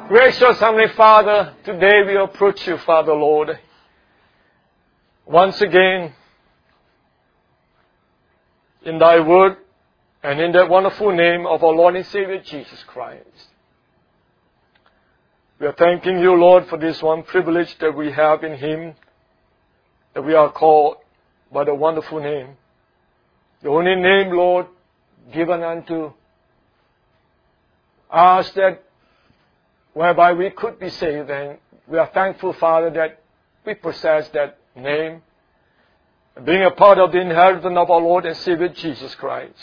Gracious Heavenly Father, today we approach you, Father Lord, once again in Thy Word and in that wonderful name of our Lord and Savior Jesus Christ. We are thanking you, Lord, for this one privilege that we have in Him, that we are called by the wonderful name. The only name, Lord, given unto us that whereby we could be saved, and we are thankful, Father, that we possess that name, being a part of the inheritance of our Lord and Savior Jesus Christ.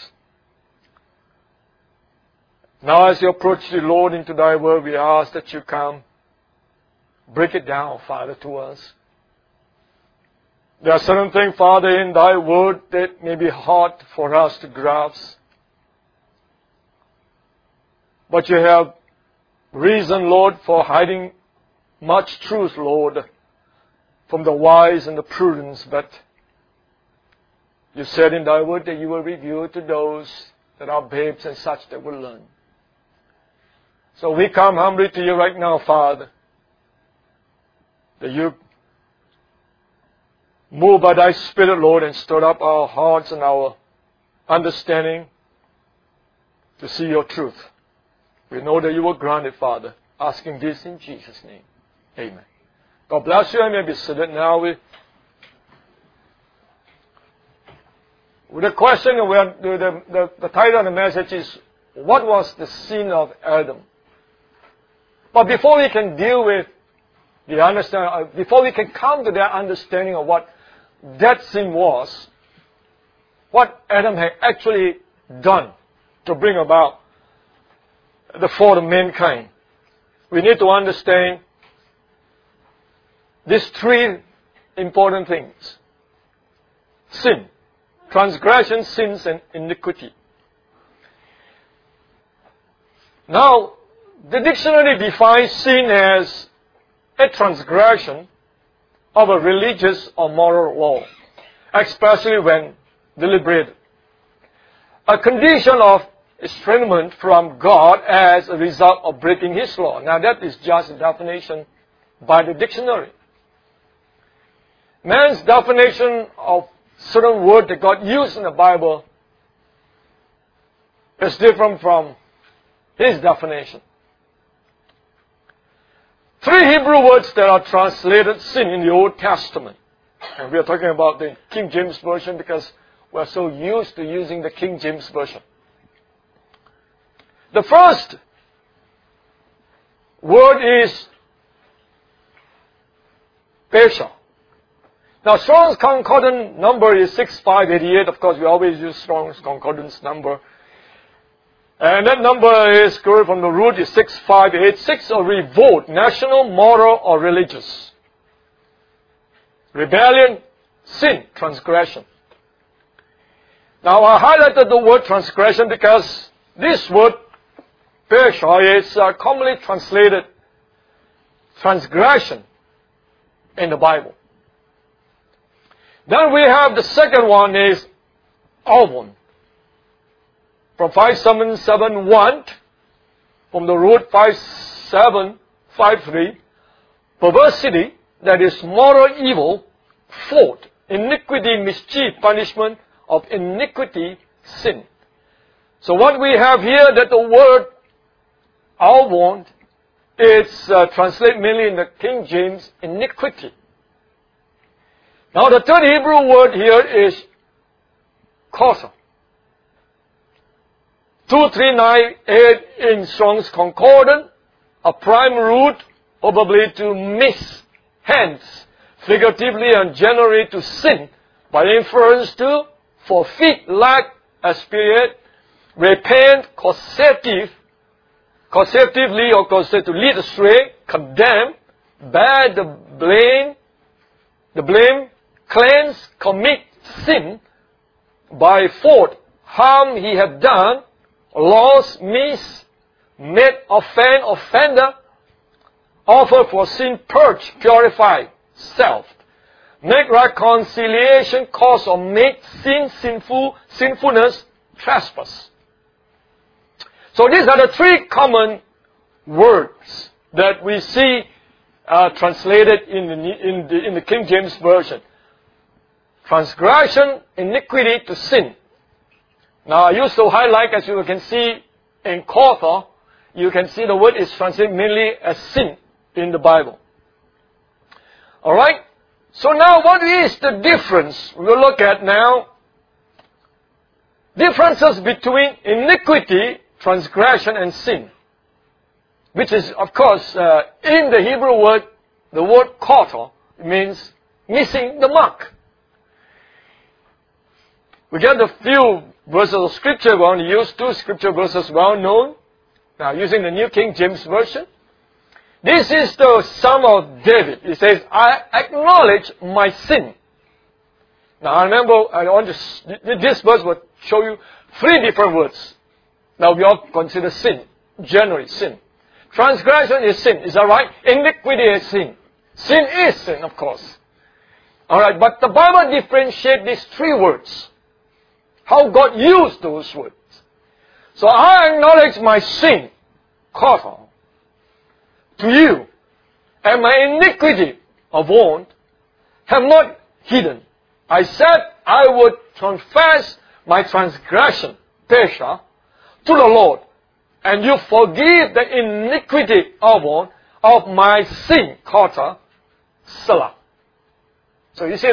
Now as you approach the Lord into Thy Word, we ask that you come, break it down, Father, to us. There are certain things, Father, in Thy Word that may be hard for us to grasp. But you have reason, Lord, for hiding much truth, Lord, from the wise and the prudent. But you said in Thy Word that you will reveal to those that are babes and such that will learn. So we come humbly to you right now, Father, that you move by Thy Spirit, Lord, and stir up our hearts and our understanding to see your truth. We know that you will grant it, Father. Asking this in Jesus' name. Amen. God bless you. I may be seated now with the question. The title of the message is, what was the sin of Adam? But before we can deal with the understanding, before we can come to that understanding of what that sin was, what Adam had actually done to bring about the fall of mankind, we need to understand these three important things: sin, transgression, sins, and iniquity. Now, the dictionary defines sin as a transgression of a religious or moral law, especially when deliberate. A condition of estrangement from God as a result of breaking His law. Now that is just a definition by the dictionary. Man's definition of certain word that God used in the Bible is different from his definition. Three Hebrew words that are translated sin in the Old Testament. And we are talking about the King James Version because we are so used to using the King James Version. The first word is pesha. Now, Strong's Concordance number is 6588. Of course, we always use Strong's Concordance number. And that number is correct from the root is 6586, a revolt, national, moral, or religious. Rebellion, sin, transgression. Now, I highlighted the word transgression because this word pesha is commonly translated transgression in the Bible. Then we have the second one is avon. From 5771, from the root 5753, perversity, that is moral evil, fault, iniquity, mischief, punishment of iniquity, sin. So what we have here, that the word avon is translated mainly in the King James, iniquity. Now the third Hebrew word here is kosa. 2398 in Strong's Concordance, a prime root, probably to miss, hence, figuratively and generally to sin, by inference to forfeit, lack, expiate, repent, causatively or causative, to lead astray, condemn, bear the blame, cleanse, commit sin, by fault, harm he had done, loss, miss, made, offend, offender, offer for sin, purge, purify, self, make reconciliation, cause or make sin, sinfulness, trespass. So these are the three common words that we see translated in the King James Version. Transgression, iniquity to sin. Now I used to highlight, as you can see in Cawthor, you can see the word is translated mainly as sin in the Bible. Alright? So now what is the difference? We'll look at now differences between iniquity, transgression, and sin. Which is, of course, in the Hebrew word, the word Cawthor means missing the mark. We get a few verses of scripture. We only use two scripture verses well known. Now, using the New King James Version. This is the Psalm of David. He says, I acknowledge my sin. Now, I remember, this verse will show you three different words. Now, we all consider sin. Generally, sin. Transgression is sin. Is that right? Iniquity is sin. Sin is sin, of course. Alright, but the Bible differentiates these three words. How God used those words. So I acknowledge my sin, Cawthor, to you, and my iniquity, Avon, have not hidden. I said I would confess my transgression, Pesha, to the Lord, and you forgive the iniquity, Avon, of my sin, Cawthor, Selah. So you see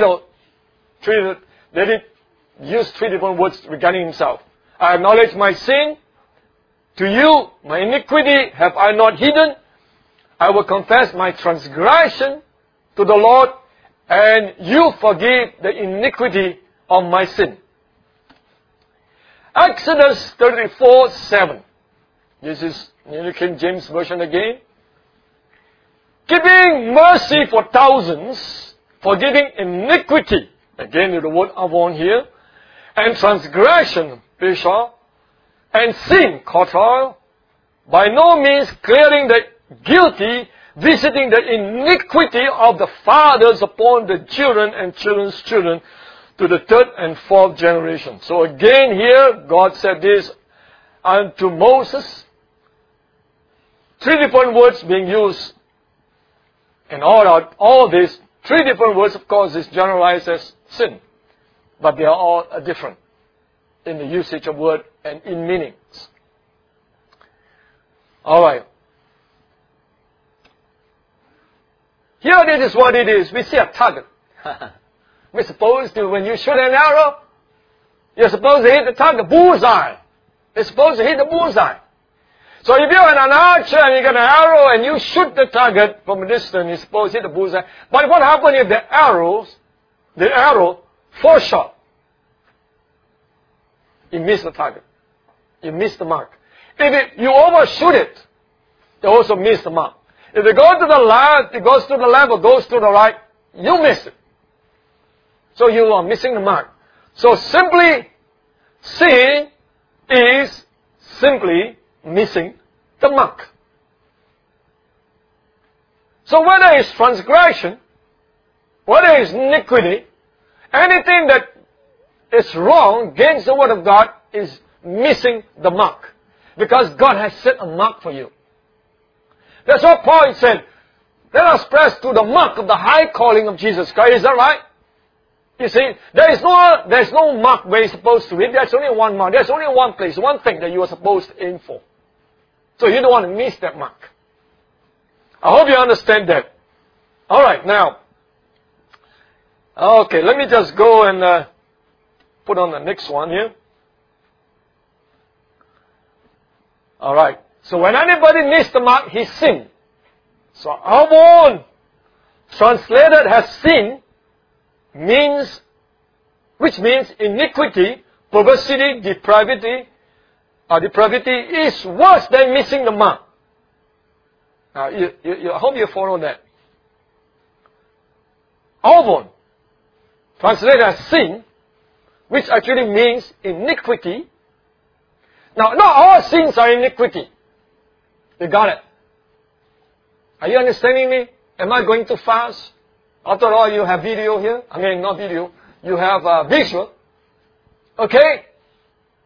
David used three different words regarding himself. I acknowledge my sin. To you, my iniquity have I not hidden. I will confess my transgression to the Lord, and you forgive the iniquity of my sin. Exodus 34:7. This is New King James Version again. Giving mercy for thousands, forgiving iniquity. Again, with the word Avon here. And transgression, Pesha, and sin, Cawthor, by no means clearing the guilty, visiting the iniquity of the fathers upon the children and children's children to the third and fourth generation. So again here, God said this unto Moses. Three different words being used. And all these three different words, of course, is generalized as sin. But they are all different in the usage of word and in meanings. Alright. Here it is what it is. We see a target. We're supposed to, when you shoot an arrow, you're supposed to hit the target, bullseye. You're supposed to hit the bullseye. So if you're an archer and you get an arrow and you shoot the target from a distance, you're supposed to hit the bullseye. But what happens if the arrow falls short? You miss the target. You miss the mark. If you overshoot it, you also miss the mark. If it goes to the left, it goes to the left or goes to the right, you miss it. So you are missing the mark. So simply, sin is simply missing the mark. So whether it's transgression, whether it's iniquity, anything that is wrong against the Word of God is missing the mark. Because God has set a mark for you. That's what Paul said. Let us press to the mark of the high calling of Jesus Christ. Is that right? You see, there's no mark where you're supposed to hit. There's only one mark. There's only one place, one thing that you are supposed to aim for. So you don't want to miss that mark. I hope you understand that. Alright, now. Okay, let me just go and put on the next one here. Alright. So when anybody missed the mark, he sinned. So Avon, translated as sin, which means iniquity, perversity, depravity is worse than missing the mark. Now, I hope you follow that. Avon, translated as sin, which actually means iniquity. Now, not all sins are iniquity. You got it? Are you understanding me? Am I going too fast? After all, you have video here. I mean, not video. You have visual. Okay?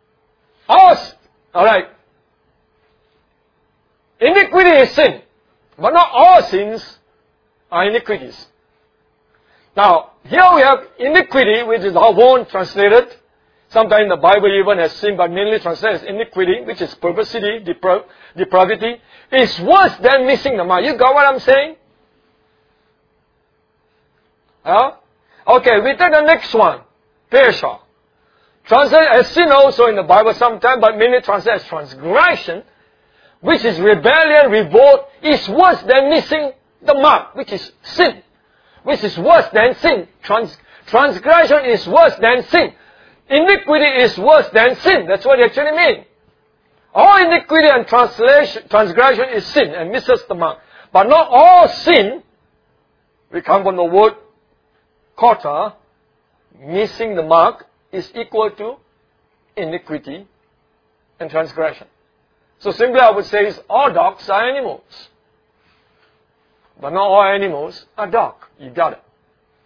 Alright. Iniquity is sin. But not all sins are iniquities. Now, here we have iniquity, which is our own translated. Sometimes the Bible even has sin, but mainly translated as iniquity, which is perversity, depravity. It's worse than missing the mark. You got what I'm saying? Huh? Okay, we take the next one. Pesha. Translated as sin also in the Bible sometimes, but mainly translated as transgression, which is rebellion, revolt, is worse than missing the mark, which is sin. Which is worse than sin. Transgression is worse than sin. Iniquity is worse than sin. That's what it actually means. All iniquity and transgression is sin and misses the mark. But not all sin, we come from the word kota, missing the mark, is equal to iniquity and transgression. So simply I would say is all dogs are animals. But not all animals are dog. You got it.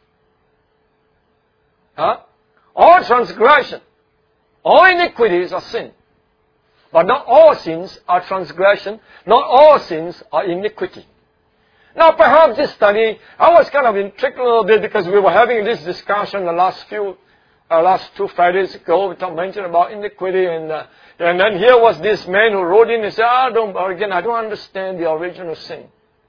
Huh? All transgression, all iniquities are sin. But not all sins are transgression. Not all sins are iniquity. Now perhaps this study, I was kind of intrigued a little bit because we were having this discussion the last 2 Fridays ago. We mentioned about iniquity and then here was this man who wrote in and said, I don't understand the original sin.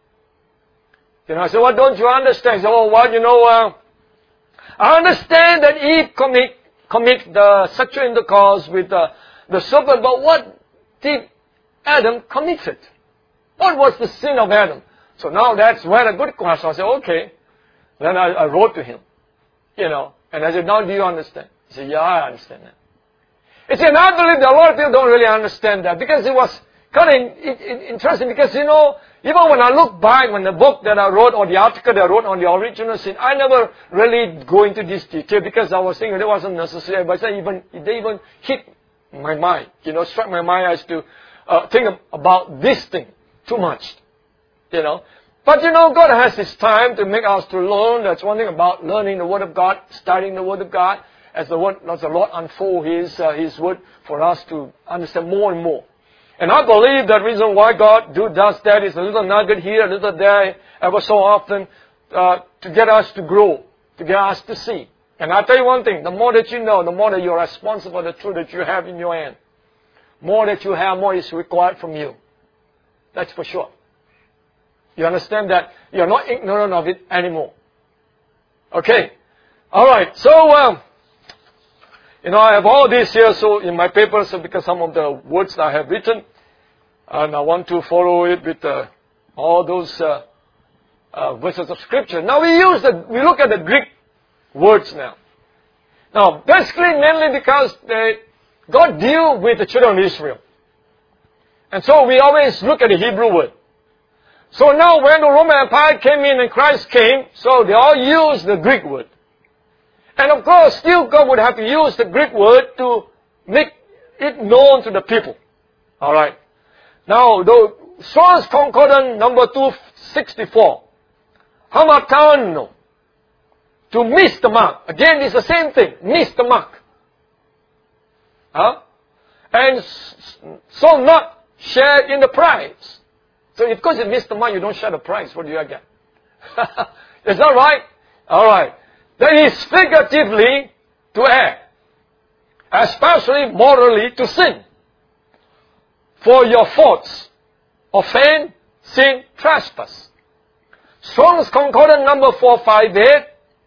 I said, what don't you understand? He said, I understand that Eve commit the sexual intercourse with the serpent, but what did Adam committed? What was the sin of Adam? So now that's when a good question. I said, okay. Then I wrote to him, and I said, now do you understand? He said, yeah, I understand that. He said, and I believe that a lot of people don't really understand that because it was kind of interesting because, even when I look back on the book that I wrote or the article that I wrote on the original sin, I never really go into this detail because I was thinking it wasn't necessary. But they even hit my mind, struck my mind as to think about this thing too much, But God has His time to make us to learn. That's one thing about learning the Word of God, studying the Word of God, as the Lord unfold His Word for us to understand more and more. And I believe the reason why God does that is a little nugget here, a little there, ever so often, to get us to grow, to get us to see. And I'll tell you one thing, the more that you know, the more that you're responsible for the truth that you have in your hand. More that you have, more is required from you. That's for sure. You understand that? You're not ignorant of it anymore. Okay. Alright, so, I have all this here, so in my papers, because some of the words I have written, and I want to follow it with all those verses of Scripture. Now we look at the Greek words now. Now, basically, mainly because God deal with the children of Israel. And so we always look at the Hebrew word. So now when the Roman Empire came in and Christ came, so they all used the Greek word. And of course, still God would have to use the Greek word to make it known to the people. Alright. Now, the Strong's Concordance number 264. Hamartano. To miss the mark. Again, it's the same thing. Miss the mark. And so not share in the prize. So if because you miss the mark, you don't share the prize. What do you get? Is that right? Alright. That is figuratively to err, especially morally to sin. For your faults, offend, sin, trespass. Strong's Concordance number 458,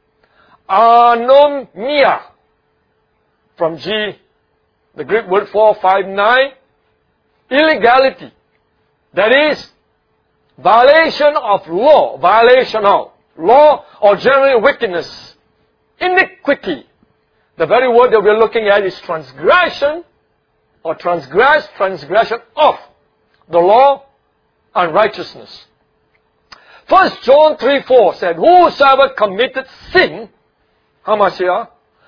anomia, from G, the Greek word 459, illegality. That is, violation of law or general wickedness. Iniquity. The very word that we're looking at is transgression or transgression of the law and righteousness. 1 John 3:4 said, whosoever committed sin, hamartia,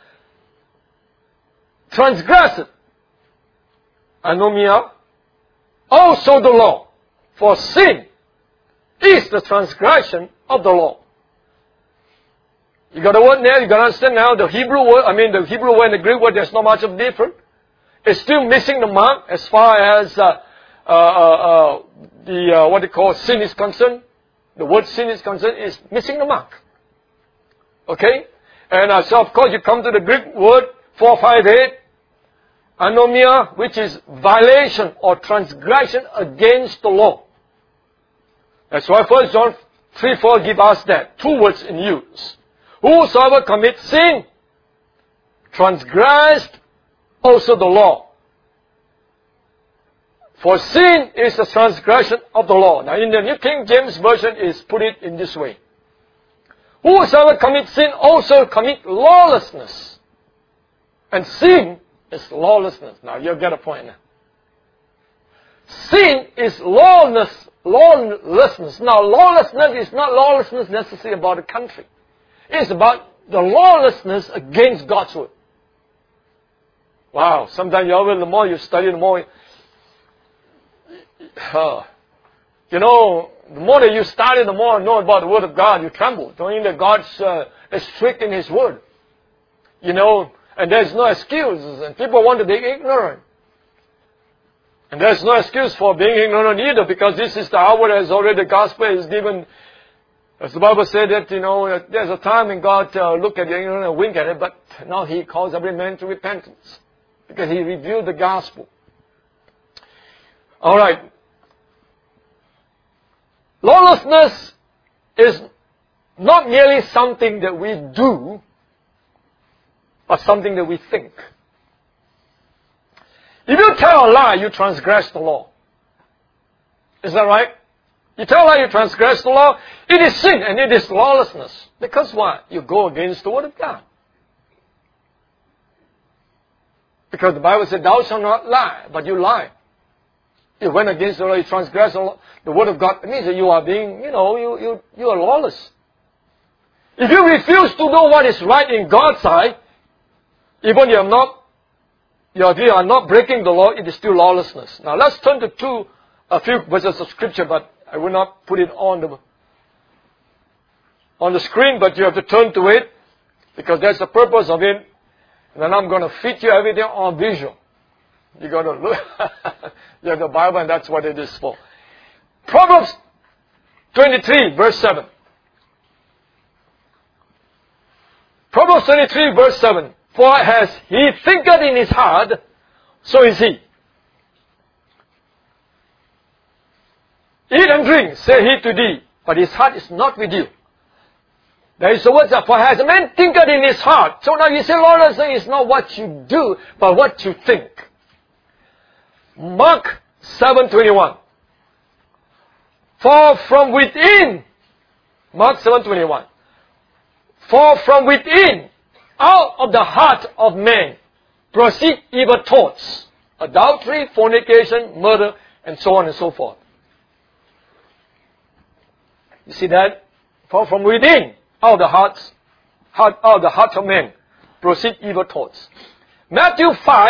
transgressed, anomia, also the law. For sin is the transgression of the law. You got the word there, you got to understand now the Hebrew word and the Greek word, there's not much of difference. It's still missing the mark as far as what they call sin is concerned, the word sin is concerned, is missing the mark. Okay? And so of course you come to the Greek word 458, anomia, which is violation or transgression against the law. That's why 1 John 3:4 give us that. Two words in use. Whosoever commits sin, transgressed also the law. For sin is the transgression of the law. Now in the New King James Version is put it in this way. Whosoever commits sin also commit lawlessness. And sin is lawlessness. Now you get a point now. Sin is lawlessness. Now lawlessness is not lawlessness necessarily about a country. It's about the lawlessness against God's word. Wow, sometimes the more you study, the more the more that you study, the more you know about the Word of God, you tremble, knowing that God's is strict in His Word. And there's no excuses, and people want to be ignorant. And there's no excuse for being ignorant either, because this is the hour as already the gospel is given. As the Bible said that, there's a time when God look at the ignorant and wink at it, but now He calls every man to repentance, because He revealed the gospel. Alright. Lawlessness is not merely something that we do, but something that we think. If you tell a lie, you transgress the law. Is that right? You tell a lie, you transgress the law. It is sin and it is lawlessness. Because what? You go against the Word of God. Because the Bible said, thou shalt not lie, but you lie. You went against the law, you transgress the Word of God. It means that you are being, you are lawless. If you refuse to do what is right in God's sight, even you are not breaking the law, it is still lawlessness. Now let's turn to a few verses of Scripture, but I will not put it on the screen, but you have to turn to it, because that's the purpose of it. And then I'm going to feed you everything on visual. You got to look. You have the Bible, and that's what it is for. Proverbs 23, verse 7. Proverbs 23, verse 7. For as he thinketh in his heart, so is he. Eat and drink, say he to thee, but his heart is not with you. There is the word, for as a man thinketh in his heart. So now you say lawlessness is not what you do, but what you think. Mark 7:21. For from within, Mark 7:21. For from within, out of the heart of man, proceed evil thoughts, adultery, fornication, murder, and so on and so forth. You see that? For from within, out of the heart of man, proceed evil thoughts. Matthew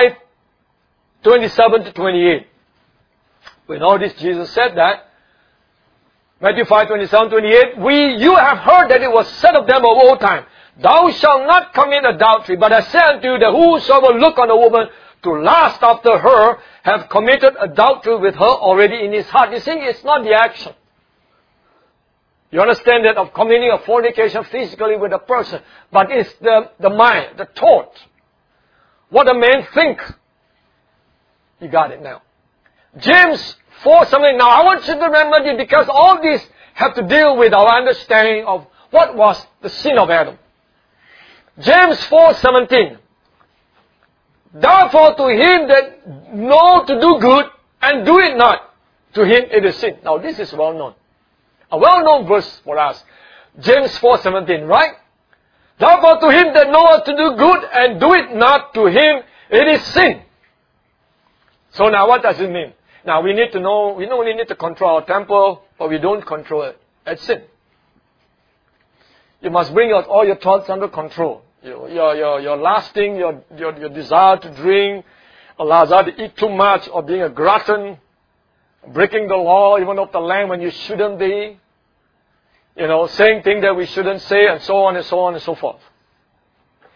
5:27-28. We know this, Jesus said that. Matthew 5:27-28. You have heard that it was said of them of old time, thou shalt not commit adultery, but I say unto you that whosoever look on a woman to lust after her, have committed adultery with her already in his heart. You see, it's not the action. You understand that of committing a fornication physically with a person, but it's the mind, the thought. What a man think. You got it now. James 4:17. Now I want you to remember this, because all these have to deal with our understanding of what was the sin of Adam. James 4:17. Therefore to him that know to do good and do it not, to him it is sin. Now this is well known. A well-known verse for us. James 4:17, right? Therefore to him that knoweth to do good and do it not, to him it is sin. So now what does it mean? Now we need to know, we need to control our temper, but we don't control it. That's sin. You must bring out all your thoughts under control. Your lasting, your desire to drink, a desire to eat too much, or being a glutton, breaking the law, even of the land when you shouldn't be, saying things that we shouldn't say, and so on and so on and so forth.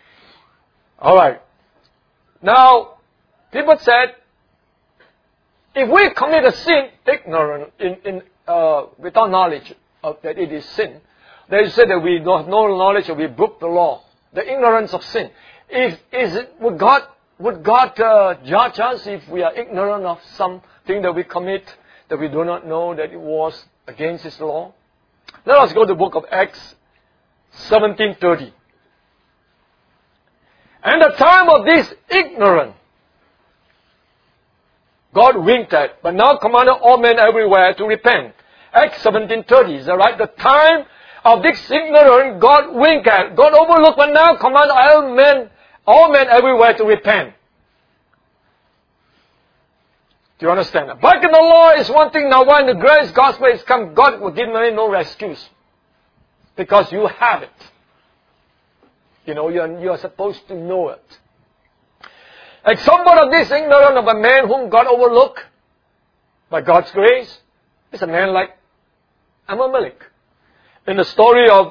Alright. Now, people said, if we commit a sin ignorant, without knowledge of that it is sin, they say that we don't have no knowledge or we broke the law. The ignorance of sin. Would God judge us if we are ignorant of something that we commit that we do not know that it was against His law? Let us go to the book of Acts 17:30. And the time of this ignorance, God winked at, but now commanded all men everywhere to repent. Acts 17:30, is that right? The time of this ignorance, God winked at, God overlooked, but now commanded all men everywhere to repent. Do you understand that? Back in the law is one thing, now when the grace gospel is come, God will give me no excuse. Because you have it. You know, you are supposed to know it. Example of this ignorance of a man whom God overlooked by God's grace is a man like Abimelech. In the story of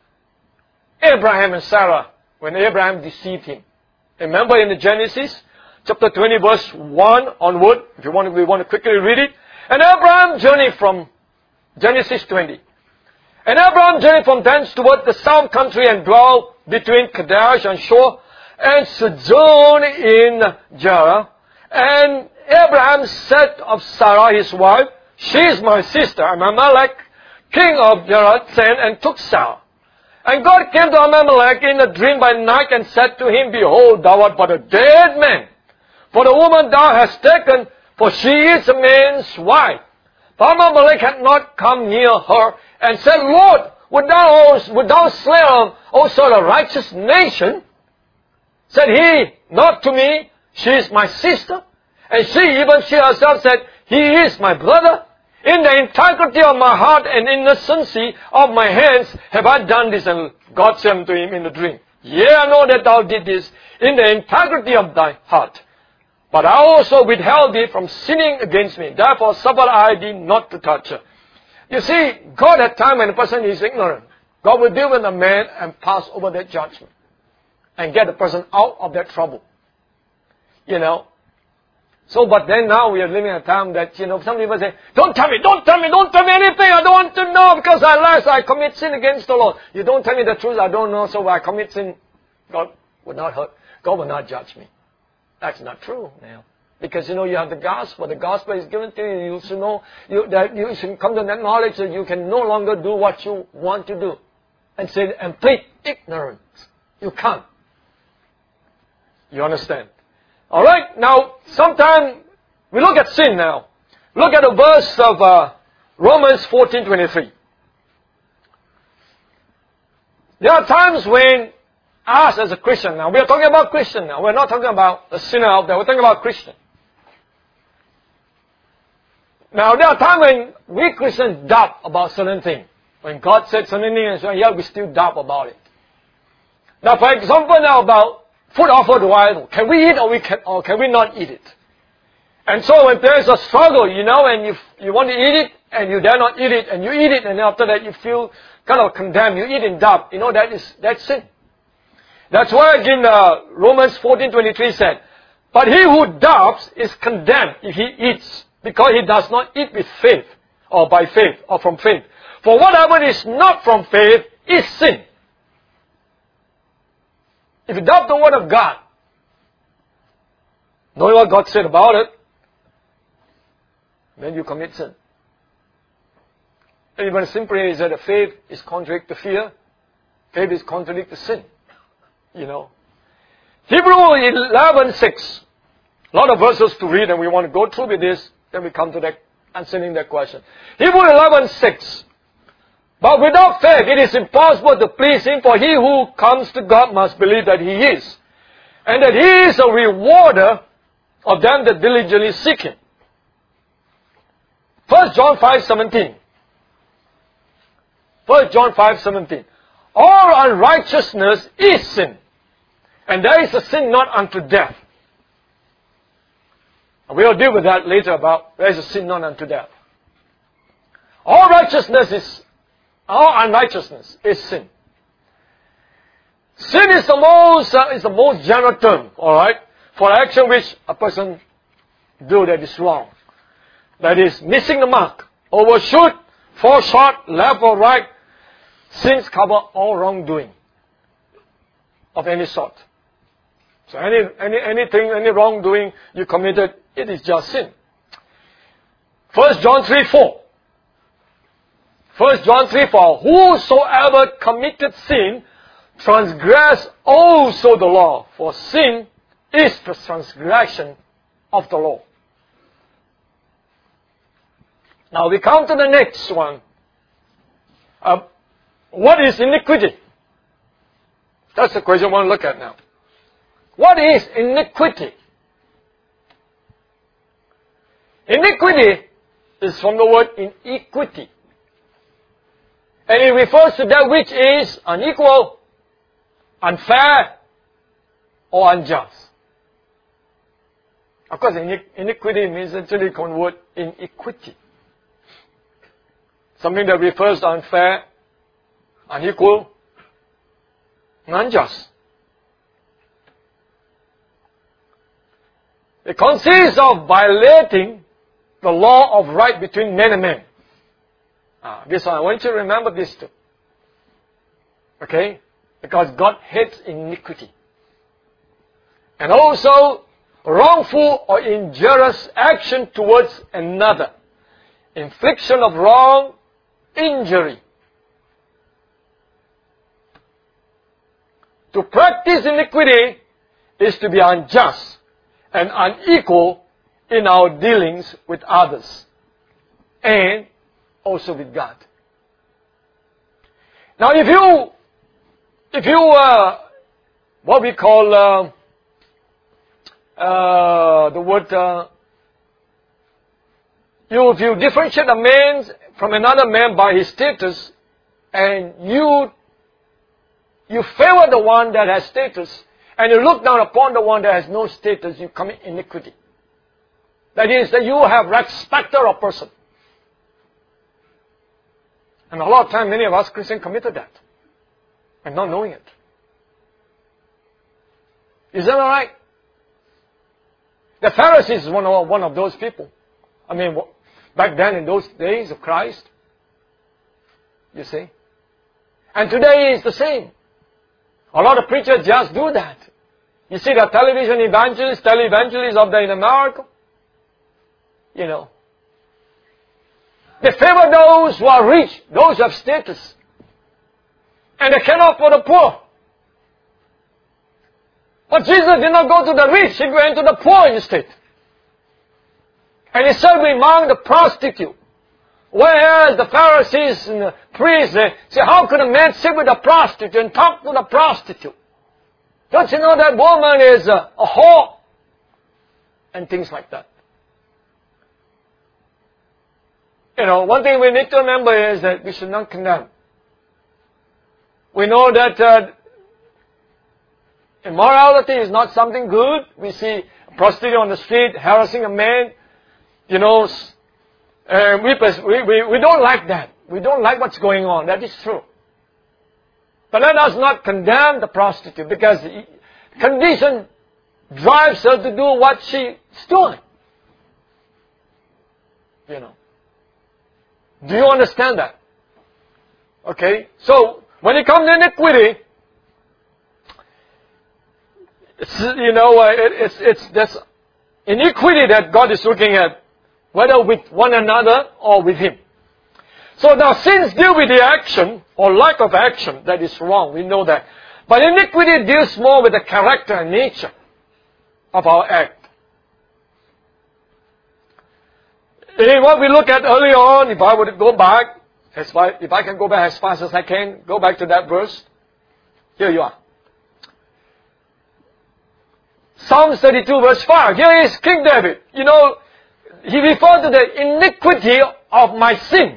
Abraham and Sarah, when Abraham deceived him. Remember in the Genesis, chapter 20, verse 1 onward, if we want to quickly read it. And Abraham journeyed from Genesis 20. And Abraham journeyed from thence toward the south country and dwelt between Kadesh and Shur and sojourned in Gerar. And Abraham said of Sarah his wife, she is my sister. Abimelech, king of Gerar, sent and took Sarah. And God came to Abimelech in a dream by night and said to him, behold, thou art but a dead man. For the woman thou hast taken, for she is a man's wife. But Abimelech had not come near her, and said, Lord, would thou slay also the righteous nation? Said he, not to me, she is my sister. And she herself said, he is my brother. In the integrity of my heart and innocency of my hands have I done this. And God said unto him in the dream, yea, I know that thou did this in the integrity of thy heart. But I also withheld thee from sinning against me. Therefore suffered I thee not to touch her. You see, God at time when a person is ignorant, God will deal with a man and pass over that judgment. And get the person out of that trouble. You know. So, but then now we are living in a time that, you know, some people say, don't tell me anything, I don't want to know because unless I commit sin against the Lord. You don't tell me the truth, I don't know, so I commit sin, God will not hurt, God will not judge me. That's not true now. Because, you know, you have the gospel is given to you, you should know, that you should come to that knowledge that you can no longer do what you want to do. And say, and plead ignorance. You can't. You understand? Alright, now, sometime, we look at sin now. Look at the verse of Romans 14:23. There are times when us as a Christian now, we are talking about Christian now, we're not talking about a sinner out there, we're talking about Christian. Now, there are times when we Christians doubt about certain things. When God said certain things, yeah, we still doubt about it. Now, for example, now about food offered to idol. Can we eat or can we not eat it? And so when there is a struggle, you know, and you want to eat it, and you dare not eat it, and you eat it, and after that you feel kind of condemned, you eat in doubt, you know, that's sin. That's why again Romans 14:23 said, but he who doubts is condemned if he eats, because he does not eat with faith, or by faith, or from faith. For whatever is not from faith is sin. If you doubt the word of God, knowing what God said about it, then you commit sin. And even simply is that faith is contrary to fear, faith is contrary to sin. You know. Hebrews 11:6. A lot of verses to read and we want to go through with this, then we come to that answering that question. Hebrews 11:6. But without faith it is impossible to please Him, for he who comes to God must believe that He is, and that He is a rewarder of them that diligently seek Him. 1 John 5:17. 1 John 5:17. All unrighteousness is sin, and there is a sin not unto death. And we will deal with that later about there is a sin not unto death. All unrighteousness is sin. Sin is the most general term, alright, for action which a person do that is wrong. that is missing the mark, overshoot, fall short, left or right, sins cover all wrongdoing of any sort. So any wrongdoing you committed, it is just sin. 1 John 3:4. 1 John 3:4. Whosoever committed sin transgress also the law, for sin is the transgression of the law. Now we come to the next one. What is iniquity? That's the question I want to look at now. What is iniquity? Iniquity is from the word iniquity. And it refers to that which is unequal, unfair, or unjust. Of course, iniquity means actually convert inequity. Something that refers to unfair, unequal, and unjust. It consists of violating the law of right between man and man. This one, I want you to remember this too. Okay? Because God hates iniquity. And also, wrongful or injurious action towards another. Infliction of wrong, injury. To practice iniquity is to be unjust and unequal in our dealings with others and also with God. Now if you what we call the word if you differentiate a man from another man by his status, and you favor the one that has status, and you look down upon the one that has no status, you commit iniquity. That is, that you have respect of a person. And a lot of times, many of us Christians committed that, and not knowing it. Is that all right? The Pharisees is one of those people. I mean, back then in those days of Christ, you see. And today is the same. A lot of preachers just do that. You see the television evangelists, televangelists up there in America, you know. They favor those who are rich, those who have status. And they cannot for the poor. But Jesus did not go to the rich, He went to the poor instead. And He said among the prostitute. Whereas the Pharisees and the priests say, how could a man sit with a prostitute and talk to the prostitute? Don't you know that woman is a whore? And things like that. You know, one thing we need to remember is that we should not condemn. We know that immorality is not something good. We see a prostitute on the street harassing a man. You know, we don't like that. We don't like what's going on. That is true. But let us not condemn the prostitute, because the condition drives her to do what she's doing. You know. Do you understand that? Okay? So, when it comes to iniquity, it's this iniquity that God is looking at, whether with one another or with Him. So now sins deal with the action or lack of action that is wrong. We know that. But iniquity deals more with the character and nature of our act. In what we looked at earlier on, if I were to go back, if I can go back as fast as I can, go back to that verse. Here you are. Psalm 32 verse 5. Here is King David. You know, he referred to the iniquity of my sin.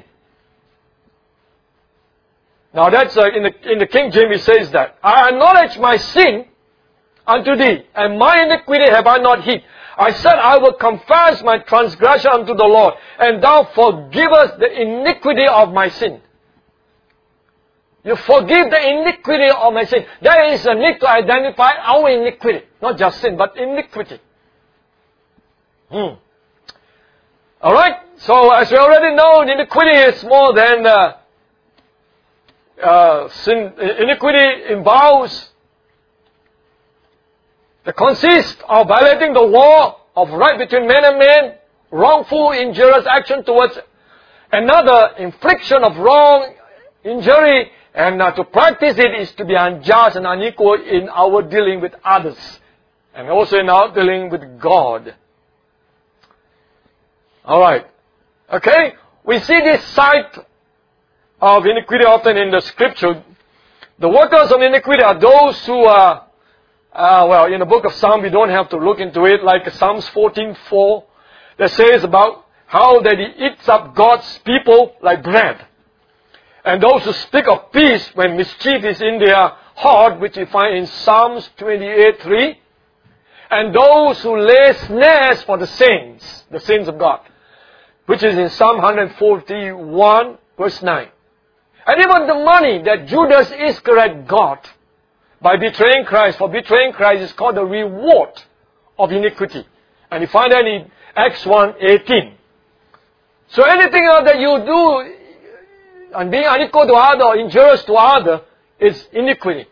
Now that's in the King James, he says that. I acknowledge my sin unto thee, and my iniquity have I not hid. I said, I will confess my transgression unto the Lord, and thou forgive us the iniquity of my sin. You forgive the iniquity of my sin. There is a need to identify our iniquity. Not just sin, but iniquity. Alright? So, as we already know, iniquity is more than sin. Iniquity involves the consist of violating the law of right between man and man, wrongful, injurious action towards another, infliction of wrong, injury, and to practice it is to be unjust and unequal in our dealing with others, and also in our dealing with God. Alright. Okay? We see this side of iniquity often in the scripture. The workers of iniquity are those who are, well, in the book of Psalms, we don't have to look into it, like Psalms 14:4, that says about how that He eats up God's people like bread. And those who speak of peace when mischief is in their heart, which we find in Psalms 28:3. And those who lay snares for the saints of God, which is in Psalm 141, verse 9. And even the money that Judas Iscariot got by betraying Christ, for betraying Christ, is called the reward of iniquity. And you find that in Acts 1:18. So anything that you do and being unequal to other or injurious to other is iniquity.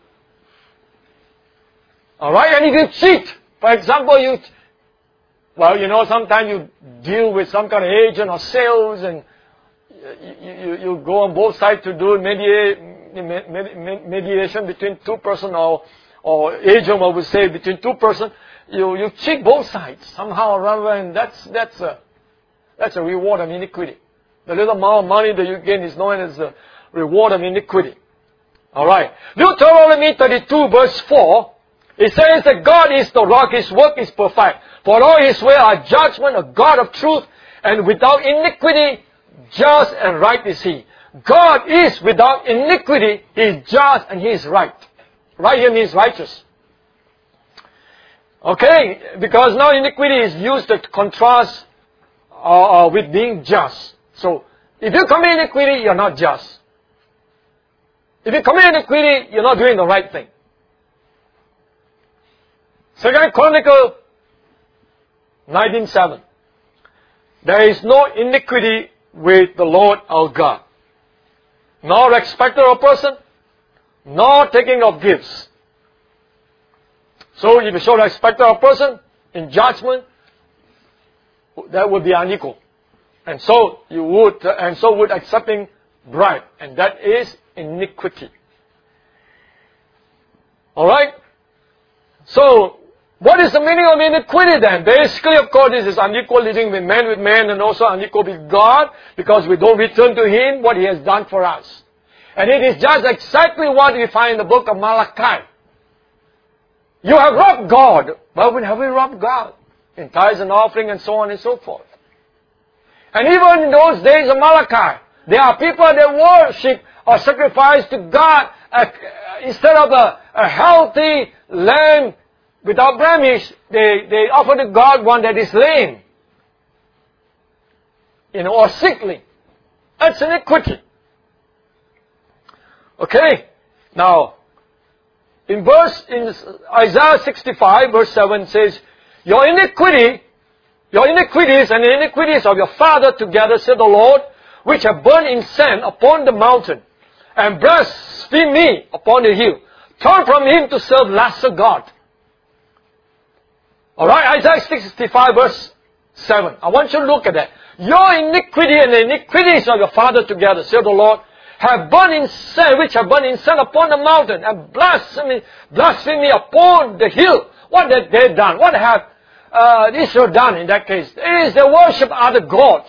Alright? And if you cheat, for example, sometimes you deal with some kind of agent or sales, and you go on both sides to do mediation between two persons, or agent, I would say, between two persons. You cheat both sides somehow or other, and that's a reward of iniquity. The little amount of money that you gain is known as the reward of iniquity. Alright. Deuteronomy 32 verse 4, it says that God is the rock, His work is perfect. For all His ways are judgment, a God of truth, and without iniquity, just and right is He. God is without iniquity, He is just and He is right. Right here means righteous. Okay, because now iniquity is used to contrast with being just. So, if you commit iniquity, you're not just. If you commit iniquity, you're not doing the right thing. 2 Chronicles 19:7. There is no iniquity with the Lord our God, nor respecter of person, nor taking of gifts. So, if you show respect of a person in judgment, that would be unequal. And so would accepting bribe, and that is iniquity. Alright? So, what is the meaning of iniquity then? Basically, of course, this is unequal living with man, and also unequal with God, because we don't return to Him what He has done for us. And it is just exactly what we find in the book of Malachi. You have robbed God. Well, when have we robbed God? In tithes and offering and so on and so forth. And even in those days of Malachi, there are people that worship or sacrifice to God instead of a healthy lamb without blemish, they offer to God one that is lame, or sickly. That's iniquity. Okay? Now, in Isaiah 65, verse 7 says, Your iniquities and the iniquities of your father together, said the Lord, which have burned incense upon the mountain, and blaspheme me upon the hill. Turn from him to serve lesser God. Alright, Isaiah 65 verse 7. I want you to look at that. Your iniquity and the iniquities of your father together, said the Lord, have burned incense, which have burned incense upon the mountain, and blaspheme me upon the hill. What have they done? What have Israel done in that case? It is they worship other gods.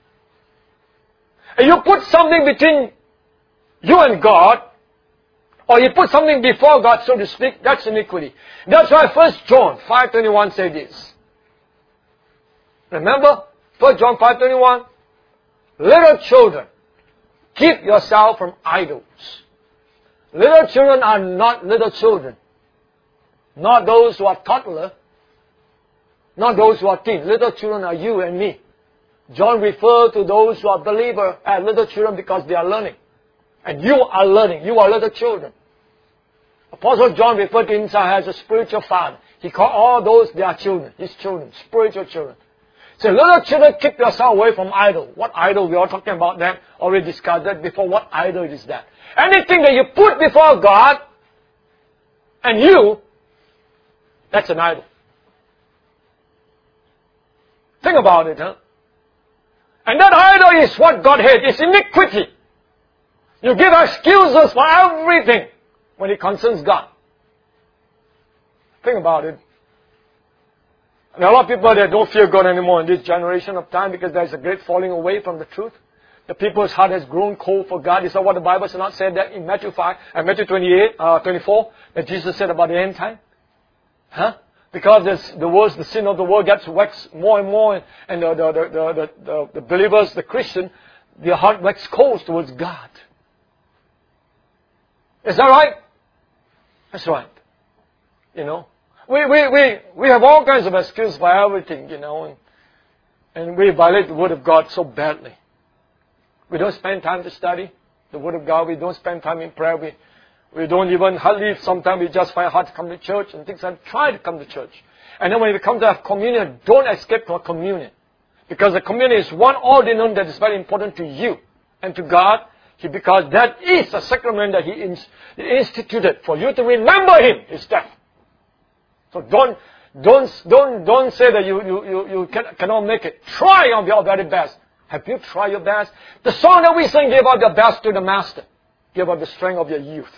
And you put something between you and God, or you put something before God, so to speak, that's iniquity. That's why 1 John 5:21 says this. Remember? 1 John 5:21. Little children, keep yourself from idols. Little children are not little children. Not those who are toddler. Not those who are teens. Little children are you and me. John referred to those who are believers as little children because they are learning. And you are learning. You are little children. Apostle John referred to himself as a spiritual father. He called all those their children, his children, spiritual children. So little children, keep yourself away from idol. What idol? We are talking about that. Already discussed that before. What idol is that? Anything that you put before God and you, that's an idol. Think about it, huh? And that idol is what God hates. It's iniquity. You give excuses for everything when it concerns God. Think about it. And a lot of people that don't fear God anymore in this generation of time because there's a great falling away from the truth. The people's heart has grown cold for God. Is that what the Bible has not said that in Matthew 24, that Jesus said about the end time? Huh? Because the sin of the world gets waxed more and more, and the believers, the Christian, their heart waxes cold towards God. Is that right? That's right. You know, we have all kinds of excuses for everything, you know, and we violate the Word of God so badly. We don't spend time to study the Word of God. We don't spend time in prayer. We don't even hardly, sometimes we just find hard to come to church and things like try to come to church. And then when we come to have communion, don't escape from communion. Because the communion is one ordinance that is very important to you and to God. Because that is a sacrament that He instituted for you to remember Him, His death. So don't say that you cannot make it. Try your very best. Have you tried your best? The song that we sing, give out your best to the Master. Give out the strength of your youth.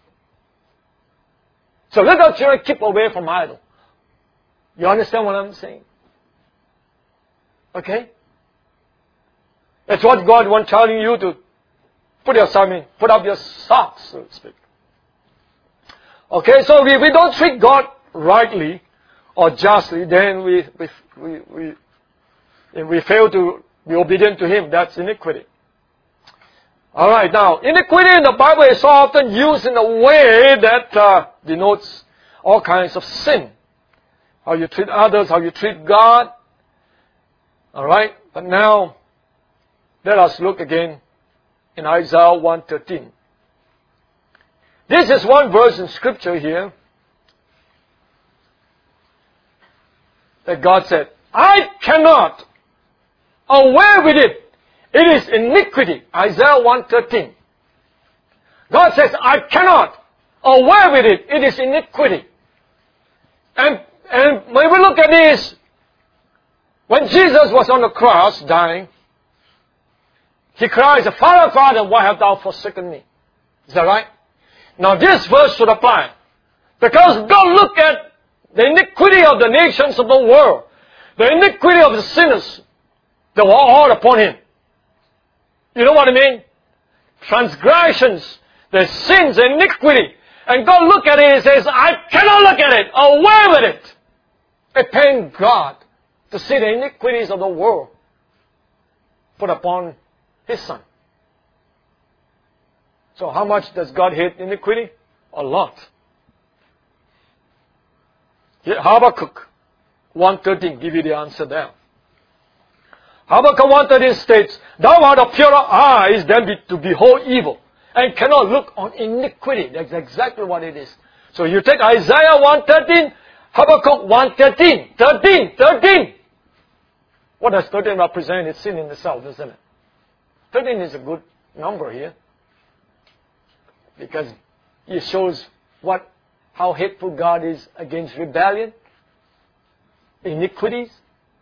So let our children keep away from idol. You understand what I'm saying? Okay? That's what God wants telling you to put up your socks, so to speak. Okay, so if we don't treat God rightly or justly, then we fail to be obedient to Him. That's iniquity. Alright, now, iniquity in the Bible is so often used in a way that denotes all kinds of sin. How you treat others, how you treat God. Alright, but now, let us look again in Isaiah 1:13. This is one verse in Scripture here that God said, I cannot away with it. It is iniquity. Isaiah 1:13. God says, I cannot away with it. It is iniquity. And when we look at this, when Jesus was on the cross dying, He cries, Father, Father, why hast thou forsaken me? Is that right? Now this verse should apply. Because God looked at the iniquity of the nations of the world, the iniquity of the sinners that were all upon Him. You know what I mean? Transgressions, the sins, the iniquity. And God looked at it and says, I cannot look at it. Away with it. It pained God to see the iniquities of the world put upon His Son. So how much does God hate iniquity? A lot. Habakkuk 1:13 give you the answer there. Habakkuk 1:13 states, Thou art of purer eyes than to behold evil, and cannot look on iniquity. That's exactly what it is. So you take Isaiah 1:13, Habakkuk 1:13, 13. What does 13 represent? It's sin in itself, isn't it? 13 is a good number here, because it shows how hateful God is against rebellion, iniquities.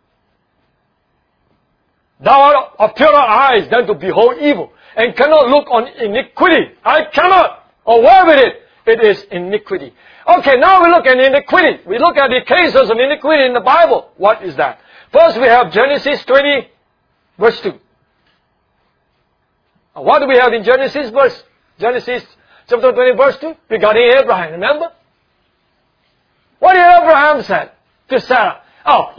Thou art of purer eyes than to behold evil, and cannot look on iniquity. I cannot away with it. It is iniquity. Okay, now we look at iniquity. We look at the cases of iniquity in the Bible. What is that? First we have Genesis 20, verse 2. What do we have in Genesis chapter 20, verse 2? Regarding Abraham, remember? What did Abraham say to Sarah? Oh,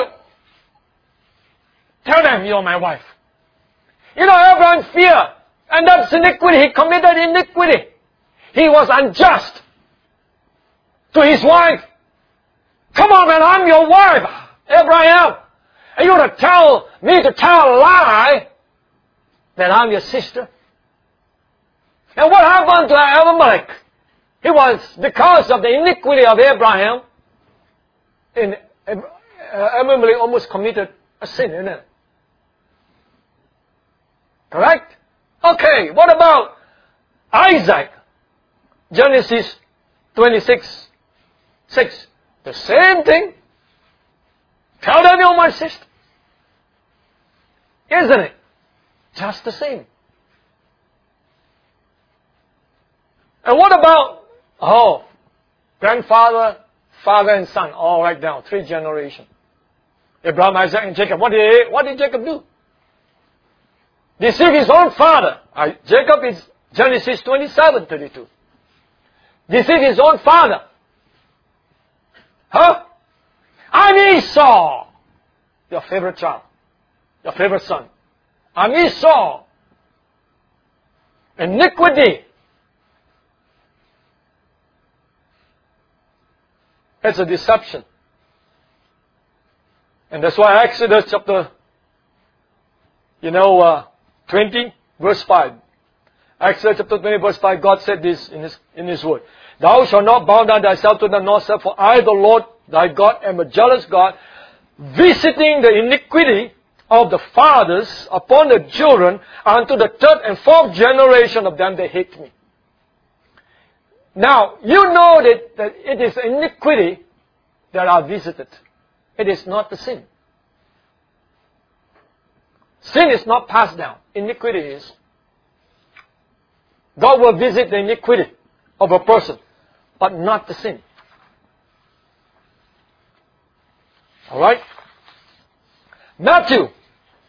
tell them you're my wife. Abraham feared. And that's iniquity. He committed iniquity. He was unjust to his wife. Come on, man, I'm your wife, Abraham. And you're to tell me to tell a lie that I'm your sister. And what happened to Abimelech? It was because of the iniquity of Abraham. Abimelech almost committed a sin, isn't it? Correct? Okay, what about Isaac? Genesis 26:6. The same thing. Tell them you're my sister. Isn't it? Just the same. And what about, grandfather, father and son, all right down, 3 generations. Abraham, Isaac, and Jacob. What did Jacob do? Deceive his own father. Jacob is Genesis 27:32. Deceive his own father. I'm Esau. Your favorite child. Your favorite son. I'm Esau. Iniquity. It's a deception. And that's why Exodus chapter, 20, verse 5. Exodus chapter 20, verse 5, God said this in His word. Thou shalt not bow down thyself to the north, for I, the Lord thy God, am a jealous God, visiting the iniquity of the fathers upon the children unto the 3rd and 4th generation of them that hate me. Now, you know that it is iniquity that are visited. It is not the sin. Sin is not passed down. Iniquity is. God will visit the iniquity of a person, but not the sin. Alright? Matthew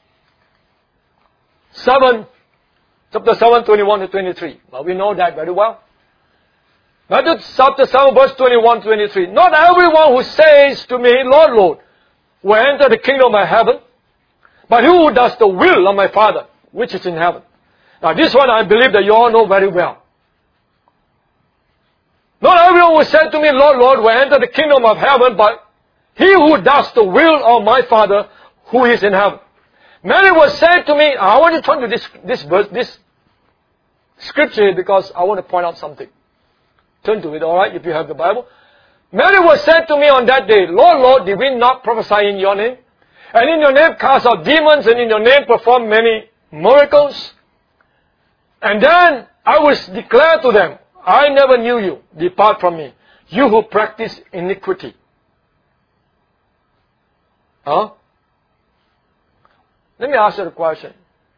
chapter 7, 21 to 23. Well, we know that very well. Matthew chapter 7, verse 21 to 23. Not everyone who says to me, Lord, Lord, will enter the kingdom of heaven, but he who does the will of my Father, which is in heaven. Now this one I believe that you all know very well. Not everyone who said to me, Lord, Lord, will enter the kingdom of heaven, but he who does the will of my Father, who is in heaven. Many will say to me, I want to turn to this scripture here because I want to point out something. Turn to it, alright, if you have the Bible. Many will say to me on that day, Lord, Lord, did we not prophesy in your name? And in your name cast out demons, and in your name perform many miracles? And then I will declare to them, I never knew you. Depart from me, you who practice iniquity. Huh? Let me ask you a question.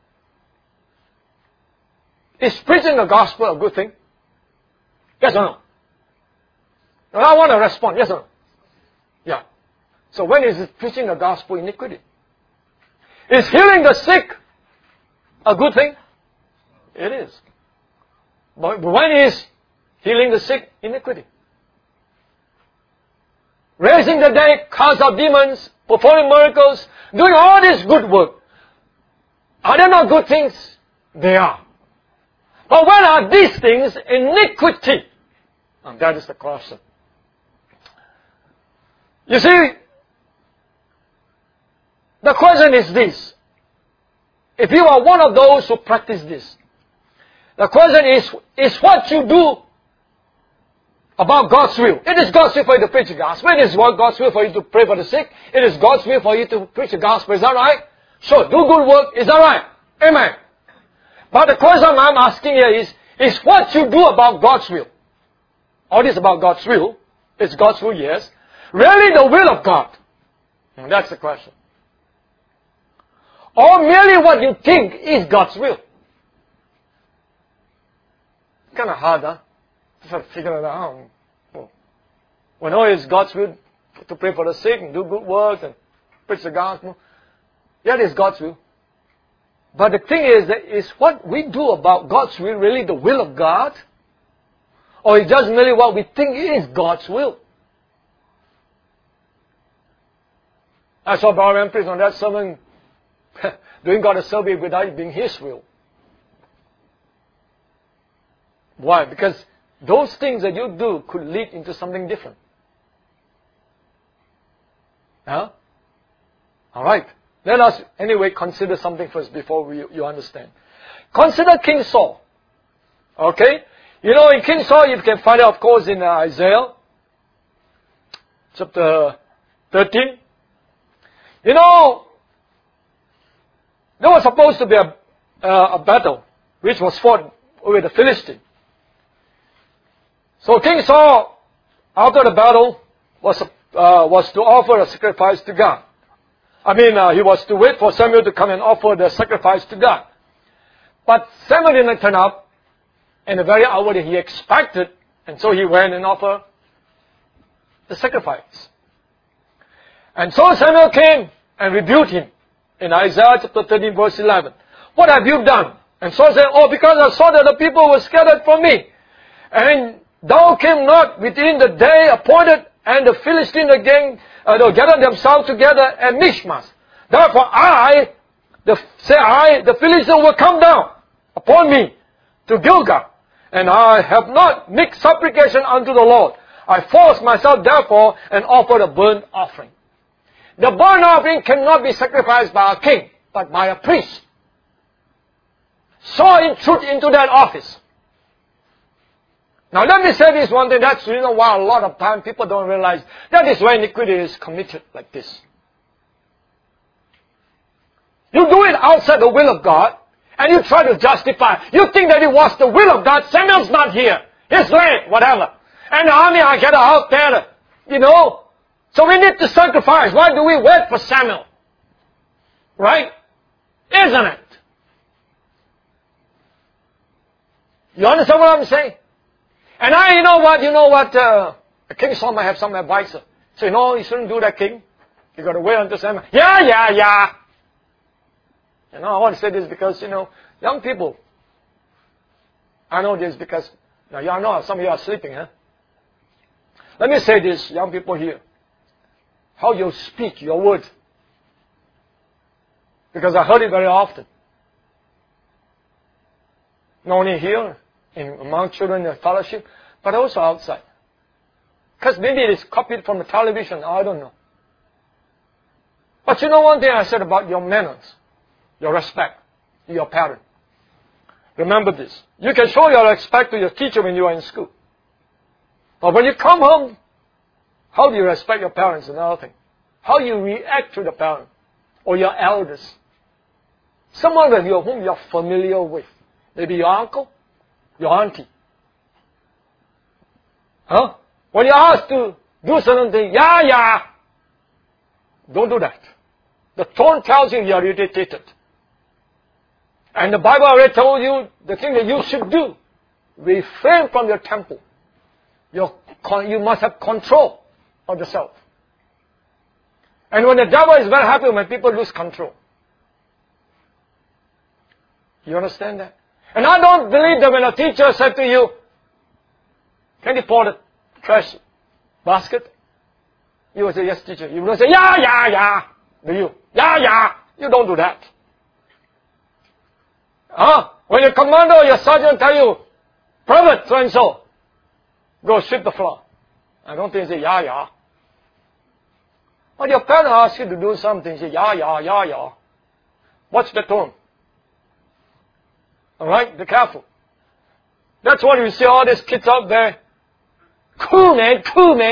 Is preaching the gospel a good thing? Yes or no? And I want to respond, yes or no? Yeah. So when is preaching the gospel iniquity? Is healing the sick a good thing? It is. But when is healing the sick iniquity? Raising the dead, cast out demons, performing miracles, doing all this good work. Are they not good things? They are. But when are these things iniquity? And that is the question. You see, the question is this. If you are one of those who practice this, the question is what you do about God's will. It is God's will for you to preach the gospel. It is God's will for you to pray for the sick. It is God's will for you to preach the gospel. Is that right? Sure, do good work. Is that right? Amen. But the question I'm asking here is what you do about God's will. All this about God's will. It's God's will, yes. Really the will of God? And that's the question. Or merely what you think is God's will? It's kind of hard, huh? To sort of figure it out. We know it's God's will to pray for the sick and do good works and preach the gospel. Yeah, it is God's will. But the thing is what we do about God's will really the will of God? Or is just merely what we think is God's will? I saw Brother preach on that sermon, doing God a service without it being His will. Why? Because those things that you do could lead into something different. Huh? Alright. Let us anyway consider something first before you understand. Consider King Saul. Okay? You know, in King Saul, you can find it, of course, in Isaiah chapter 13. You know, There was supposed to be a battle which was fought with the Philistine. So King Saul, after the battle, was to offer a sacrifice to God. He was to wait for Samuel to come and offer the sacrifice to God. But Samuel didn't turn up in the very hour that he expected, and so he went and offered the sacrifice. And so Samuel came and rebuked him in Isaiah chapter 13 verse 11. What have you done? And Saul said, oh, because I saw that the people were scattered from me. And thou came not within the day appointed, and the Philistines again gathered themselves together at Michmash. Therefore the Philistines will come down upon me to Gilgal, and I have not made supplication unto the Lord. I forced myself therefore and offered a burnt offering. The burnt offering cannot be sacrificed by a king, but by a priest. Saw truth into that office. Now let me say this one thing, that's why a lot of time people don't realize that is why iniquity is committed like this. You do it outside the will of God, and you try to justify. You think that it was the will of God. Samuel's not here. He's late, whatever. And the army are gathered out there, So we need to sacrifice. Why do we wait for Samuel? Right? Isn't it? You understand what I'm saying? And you know what, King Saul might have some advisor. Say, no, you shouldn't do that, king. You got to wait until Samuel. Yeah. I want to say this because, young people, I know this because, now y'all know some of you are sleeping, huh? Let me say this, young people here. How you speak your words. Because I heard it very often. Not only here, among children in the fellowship, but also outside. Because maybe it is copied from the television, I don't know. But one thing I said about your manners, your respect to your parent. Remember this. You can show your respect to your teacher when you are in school. But when you come home, how do you respect your parents? Another thing. How you react to the parent or your elders. Someone whom you are familiar with. Maybe your uncle, your auntie. Huh? When you're asked to do certain things, yeah. Don't do that. The tone tells you are irritated. And the Bible already told you the thing that you should do. Refrain from your temper. You must have control of yourself. And when the devil is very happy when people lose control. You understand that? And I don't believe that when a teacher said to you, can you pour the trash basket? You will say, yes, teacher. You will say, yeah. Do you? Yeah. You don't do that. When your commander or your sergeant tell you, private so-and-so, go sweep the floor. I don't think you say, yeah. But your parent asks you to do something, you say, yeah. Watch the tone. Alright? Be careful. That's why you see all these kids out there. Cool man.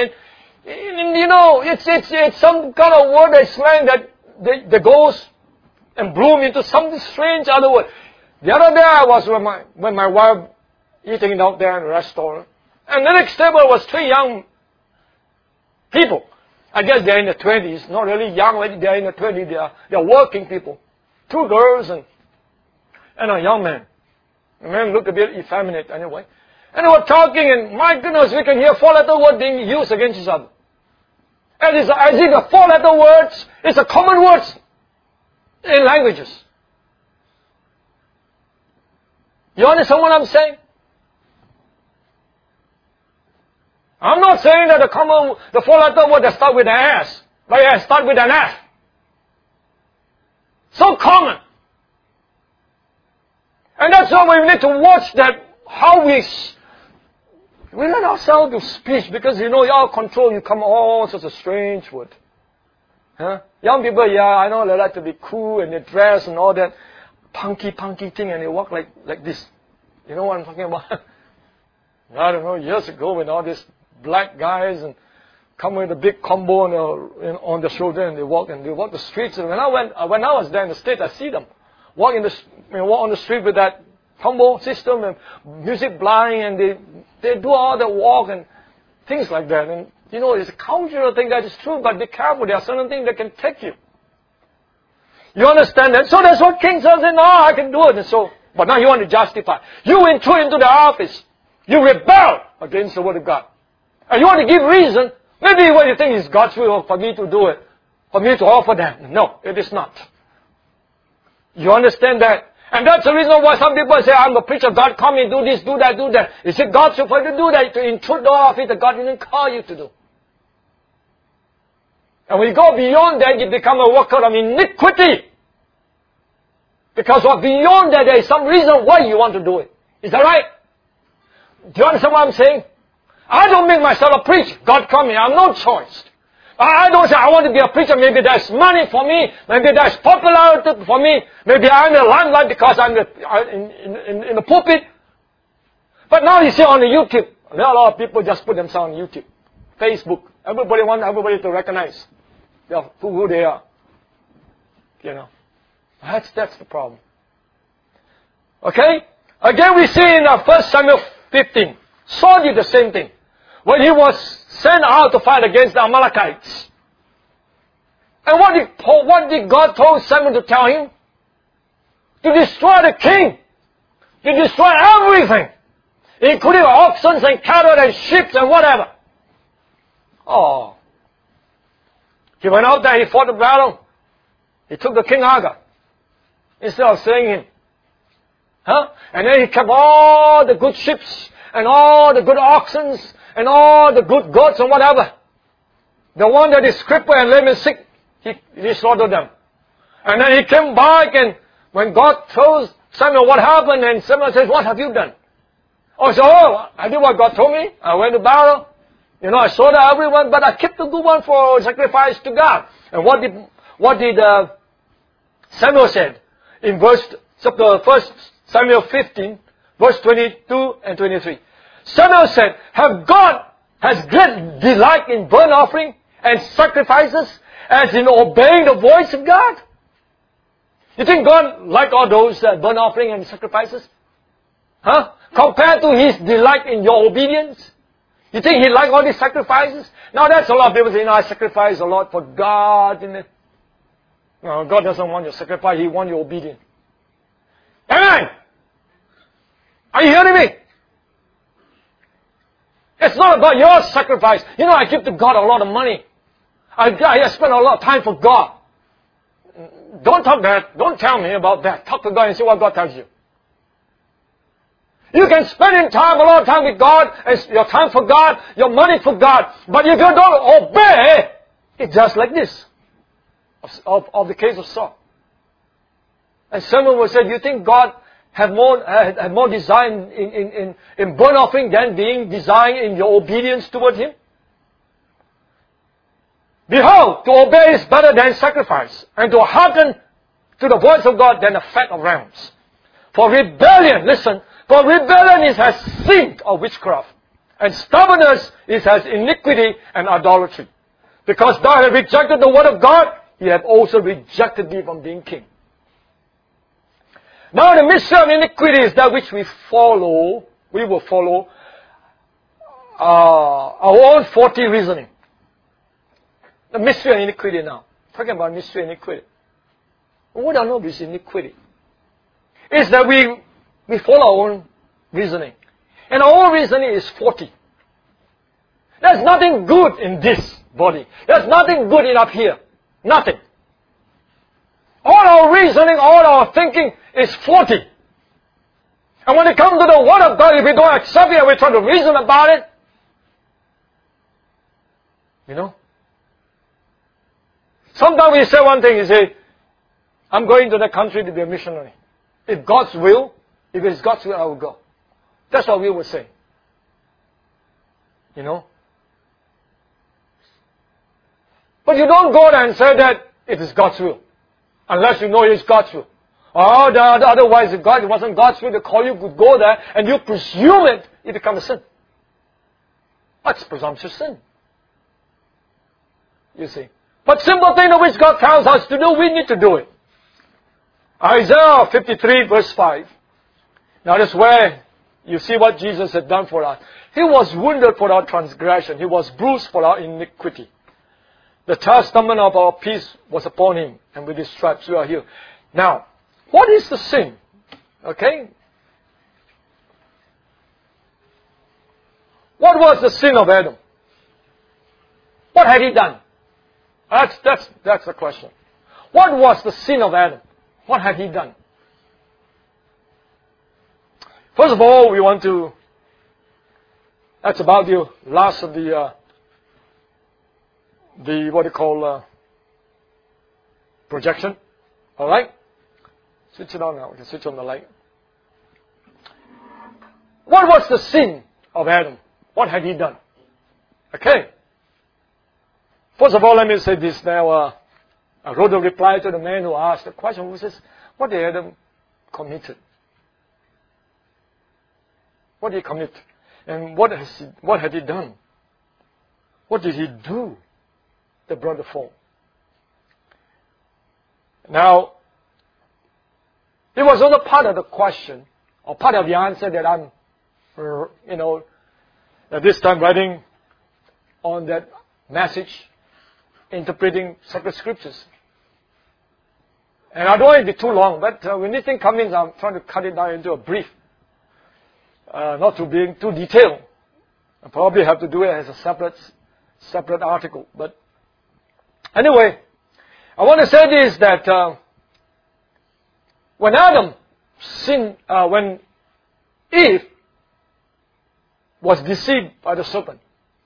It's some kind of word that's slang that goes and bloom into some strange other word. The other day I was with my wife eating out there in a restaurant. And the next table was 3 young people. I guess they're in the 20s. Not really young, they're in the 20s. They're working people. 2 girls and a young man. The man looked a bit effeminate anyway. And they were talking, and my goodness, we can hear 4-letter words being used against each other. And it's as if the 4-letter words is a common words in languages. You understand what I'm saying? I'm not saying that the 4-letter word that start with an S, but it start with an F. So common. And that's why we need to watch that, how we let ourselves to speech, because your control, you come all sorts of strange words. Huh? Young people, I know they like to be cool and they dress and all that punky thing, and they walk like this. You know what I'm talking about? I don't know, years ago when all these black guys and come with a big combo on the shoulder and they walk the streets. And when I was there in the States, I see them. walk on the street with that tumble system and music blaring, and they do all the walk and things like that. And it's a cultural thing that is true, but be careful. There are certain things that can take you. You understand that? So that's what King Saul said, no, I can do it. And so, but now you want to justify. You intrude into the office. You rebel against the word of God. And you want to give reason. Maybe what you think is God's will for me to do it. For me to offer that. No, it is not. You understand that? And that's the reason why some people say, I'm a preacher, God called me to do this, do that, do that. Is it God's will for you to do that? To intrude the office that God didn't call you to do. And when you go beyond that, you become a worker of iniquity. Because beyond that, there is some reason why you want to do it. Is that right? Do you understand what I'm saying? I don't make myself a preacher. God called me. I have no choice. I don't say I want to be a preacher. Maybe there's money for me. Maybe there's popularity for me. Maybe I'm in the limelight because I'm in the pulpit. But now you see on the YouTube, there are a lot of people just put themselves on YouTube, Facebook. Everybody wants everybody to recognize who they are. That's the problem. Okay? Again, we see in 1 Samuel 15, Saul did the same thing. When he was sent out to fight against the Amalekites. And what did God told Samuel to tell him? To destroy the king. To destroy everything. Including oxen and cattle and sheep and whatever. Oh. He went out there, he fought the battle. He took the king Agag. Instead of slaying him. And then he kept all the good sheep and all the good oxen and all the good goats and whatever. The one that is crippled and lame and sick, he slaughtered them. And then he came back, and when God told Samuel what happened, and Samuel says, what have you done? I did what God told me. I went to battle. I slaughtered everyone, but I kept the good one for sacrifice to God. And what did Samuel said? In chapter 1 Samuel 15, verse 22 and 23. Samuel said, God has great delight in burnt offering and sacrifices as in obeying the voice of God? You think God liked all those burnt offering and sacrifices? Compared to His delight in your obedience? You think He liked all these sacrifices? Now that's a lot of people say, I sacrifice a lot for God. No, God doesn't want your sacrifice. He wants your obedience. Amen! Are you hearing me? It's not about your sacrifice. I give to God a lot of money. I spend a lot of time for God. Don't talk that. Don't tell me about that. Talk to God and see what God tells you. You can spend a lot of time with God, and your time for God, your money for God. But if you don't obey, it's just like this. Of the case of Saul. And someone will say, you think God had more desire in burnt offering than being desired in your obedience toward Him? Behold, to obey is better than sacrifice, and to hearken to the voice of God than the fat of rams. For rebellion is as sin of witchcraft, and stubbornness is as iniquity and idolatry. Because thou hast rejected the word of God, He hath also rejected thee from being king. Now the mystery of iniquity is that which we will follow our own faulty reasoning. The mystery of iniquity now. Talking about mystery of iniquity. What I know is iniquity. It's that we follow our own reasoning. And our own reasoning is faulty. There's nothing good in this body. There's nothing good in up here. Nothing. All our reasoning, all our thinking is faulty. And when it comes to the Word of God, if we don't accept it and we try to reason about it, sometimes we say one thing, you say, I'm going to the country to be a missionary. If God's will, if it's God's will, I will go. That's what we would say. But you don't go there and say that it is God's will. Unless you know it's God's will. Otherwise, if it wasn't God's will to call you, could go there and you presume it becomes a sin. That's presumptuous sin. You see. But simple thing which God tells us to do, we need to do it. Isaiah 53 verse 5. Now that's where you see what Jesus had done for us. He was wounded for our transgression. He was bruised for our iniquity. The chastisement of our peace was upon Him, and with His stripes we are healed. Now, what is the sin? Okay? What was the sin of Adam? What had he done? That's the question. What was the sin of Adam? What had he done? First of all, we want to, that's about the last of the what you call, projection. Alright? Switch it on now. We can switch on the light. What was the sin of Adam? What had he done? Okay. First of all, let me say this now. I wrote a reply to the man who asked the question, who says, what did Adam committed? What did he commit? And what had he done? What did he do that brought the fall? Now, it was also part of the question, or part of the answer that I'm, at this time writing on that message, interpreting sacred scriptures. And I don't want it to be too long, but when anything comes in, I'm trying to cut it down into a brief. Not to being too detailed. I probably have to do it as a separate article. But anyway, I want to say this, that when Adam sinned, when Eve was deceived by the serpent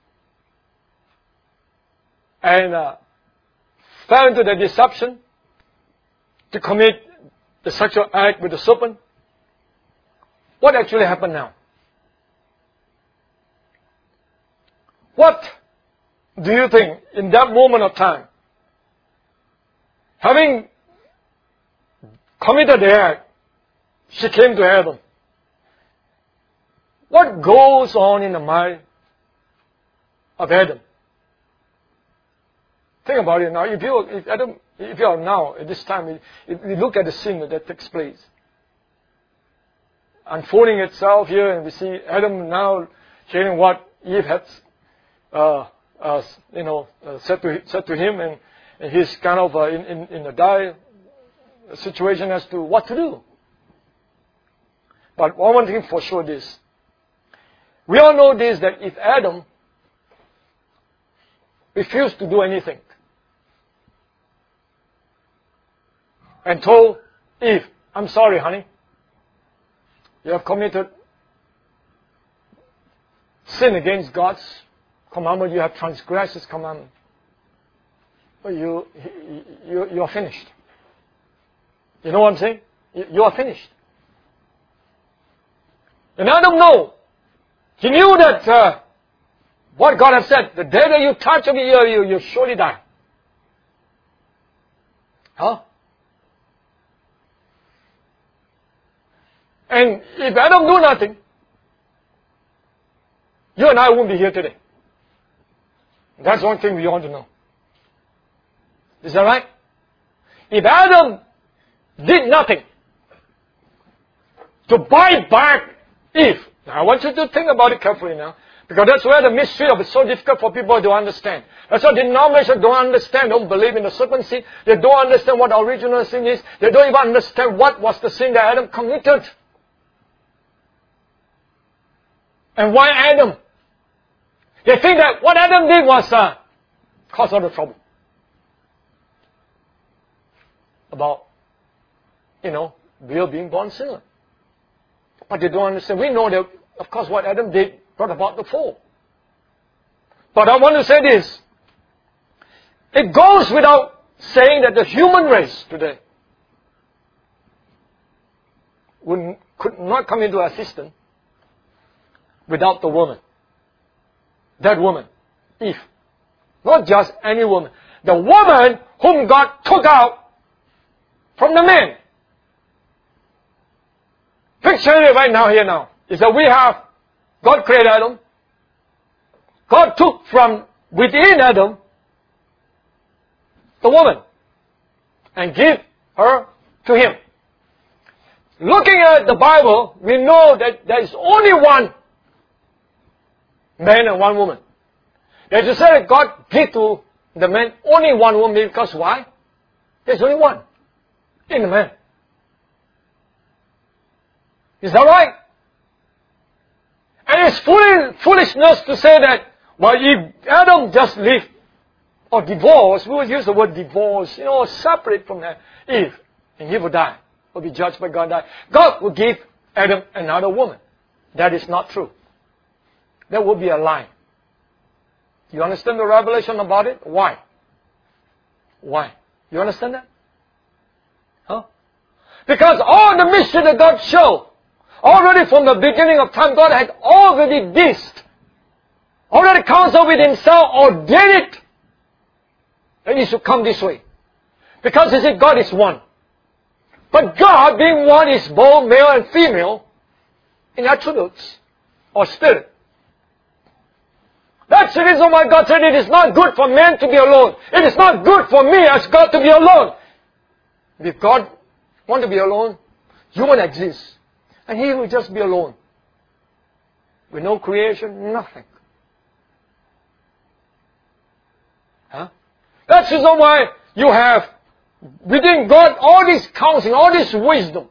and fell into the deception to commit the sexual act with the serpent, what actually happened now? What do you think in that moment of time, having committed the act, she came to Adam? What goes on in the mind of Adam? Think about it now. If you are now, at this time, if you look at the scene that takes place, unfolding itself here, and we see Adam now hearing what Eve had, said to him, and he's kind of in a dire situation as to what to do. But one thing for sure is, we all know this, that if Adam refused to do anything and told Eve, I'm sorry, honey, you have committed sin against God's commandment, you have transgressed His commandment, but you are finished. You know what I'm saying? You are finished. And Adam knew. He knew that what God has said, the day that you touch of you surely die. Huh? And if Adam do nothing, you and I won't be here today. That's one thing we want to know. Is that right? If Adam did nothing to buy back Eve, now I want you to think about it carefully now, because that's where the mystery of it is so difficult for people to understand. That's why denominations don't understand, don't believe in the serpent seed. They don't understand what the original sin is. They don't even understand what was the sin that Adam committed. And why Adam? They think that what Adam did was cause all the trouble. About, we are being born sinner. But they don't understand. We know that, of course, what Adam did brought about the fall. But I want to say this. It goes without saying that the human race today could not come into existence without the woman. That woman, Eve. Not just any woman. The woman whom God took out from the man. Picture it right now, here now. Is that we have, God created Adam. God took from within Adam the woman and gave her to him. looking at the Bible, we know that there is only one man and one woman. They just said that God gave to the man only one woman because why? There's only one in the man. Is that right? And it's foolishness to say that, well, if Adam just lived or divorced, we would use the word divorce, separate from Eve, and he would die, would be judged by God, die. God would give Adam another woman. That is not true. That would be a lie. You understand the revelation about it? Why? Why? You understand that? Huh? Because all the mystery that God showed, already from the beginning of time, God had already already counseled with Himself, ordained it, that it should come this way. Because He said God is one. But God, being one, is both male and female in attributes or spirit. That's the reason why God said it is not good for man to be alone. It is not good for me as God to be alone. If God want to be alone, you won't exist. And He will just be alone. With no creation, nothing. Huh? That's the reason why you have within God all this counseling, all this wisdom.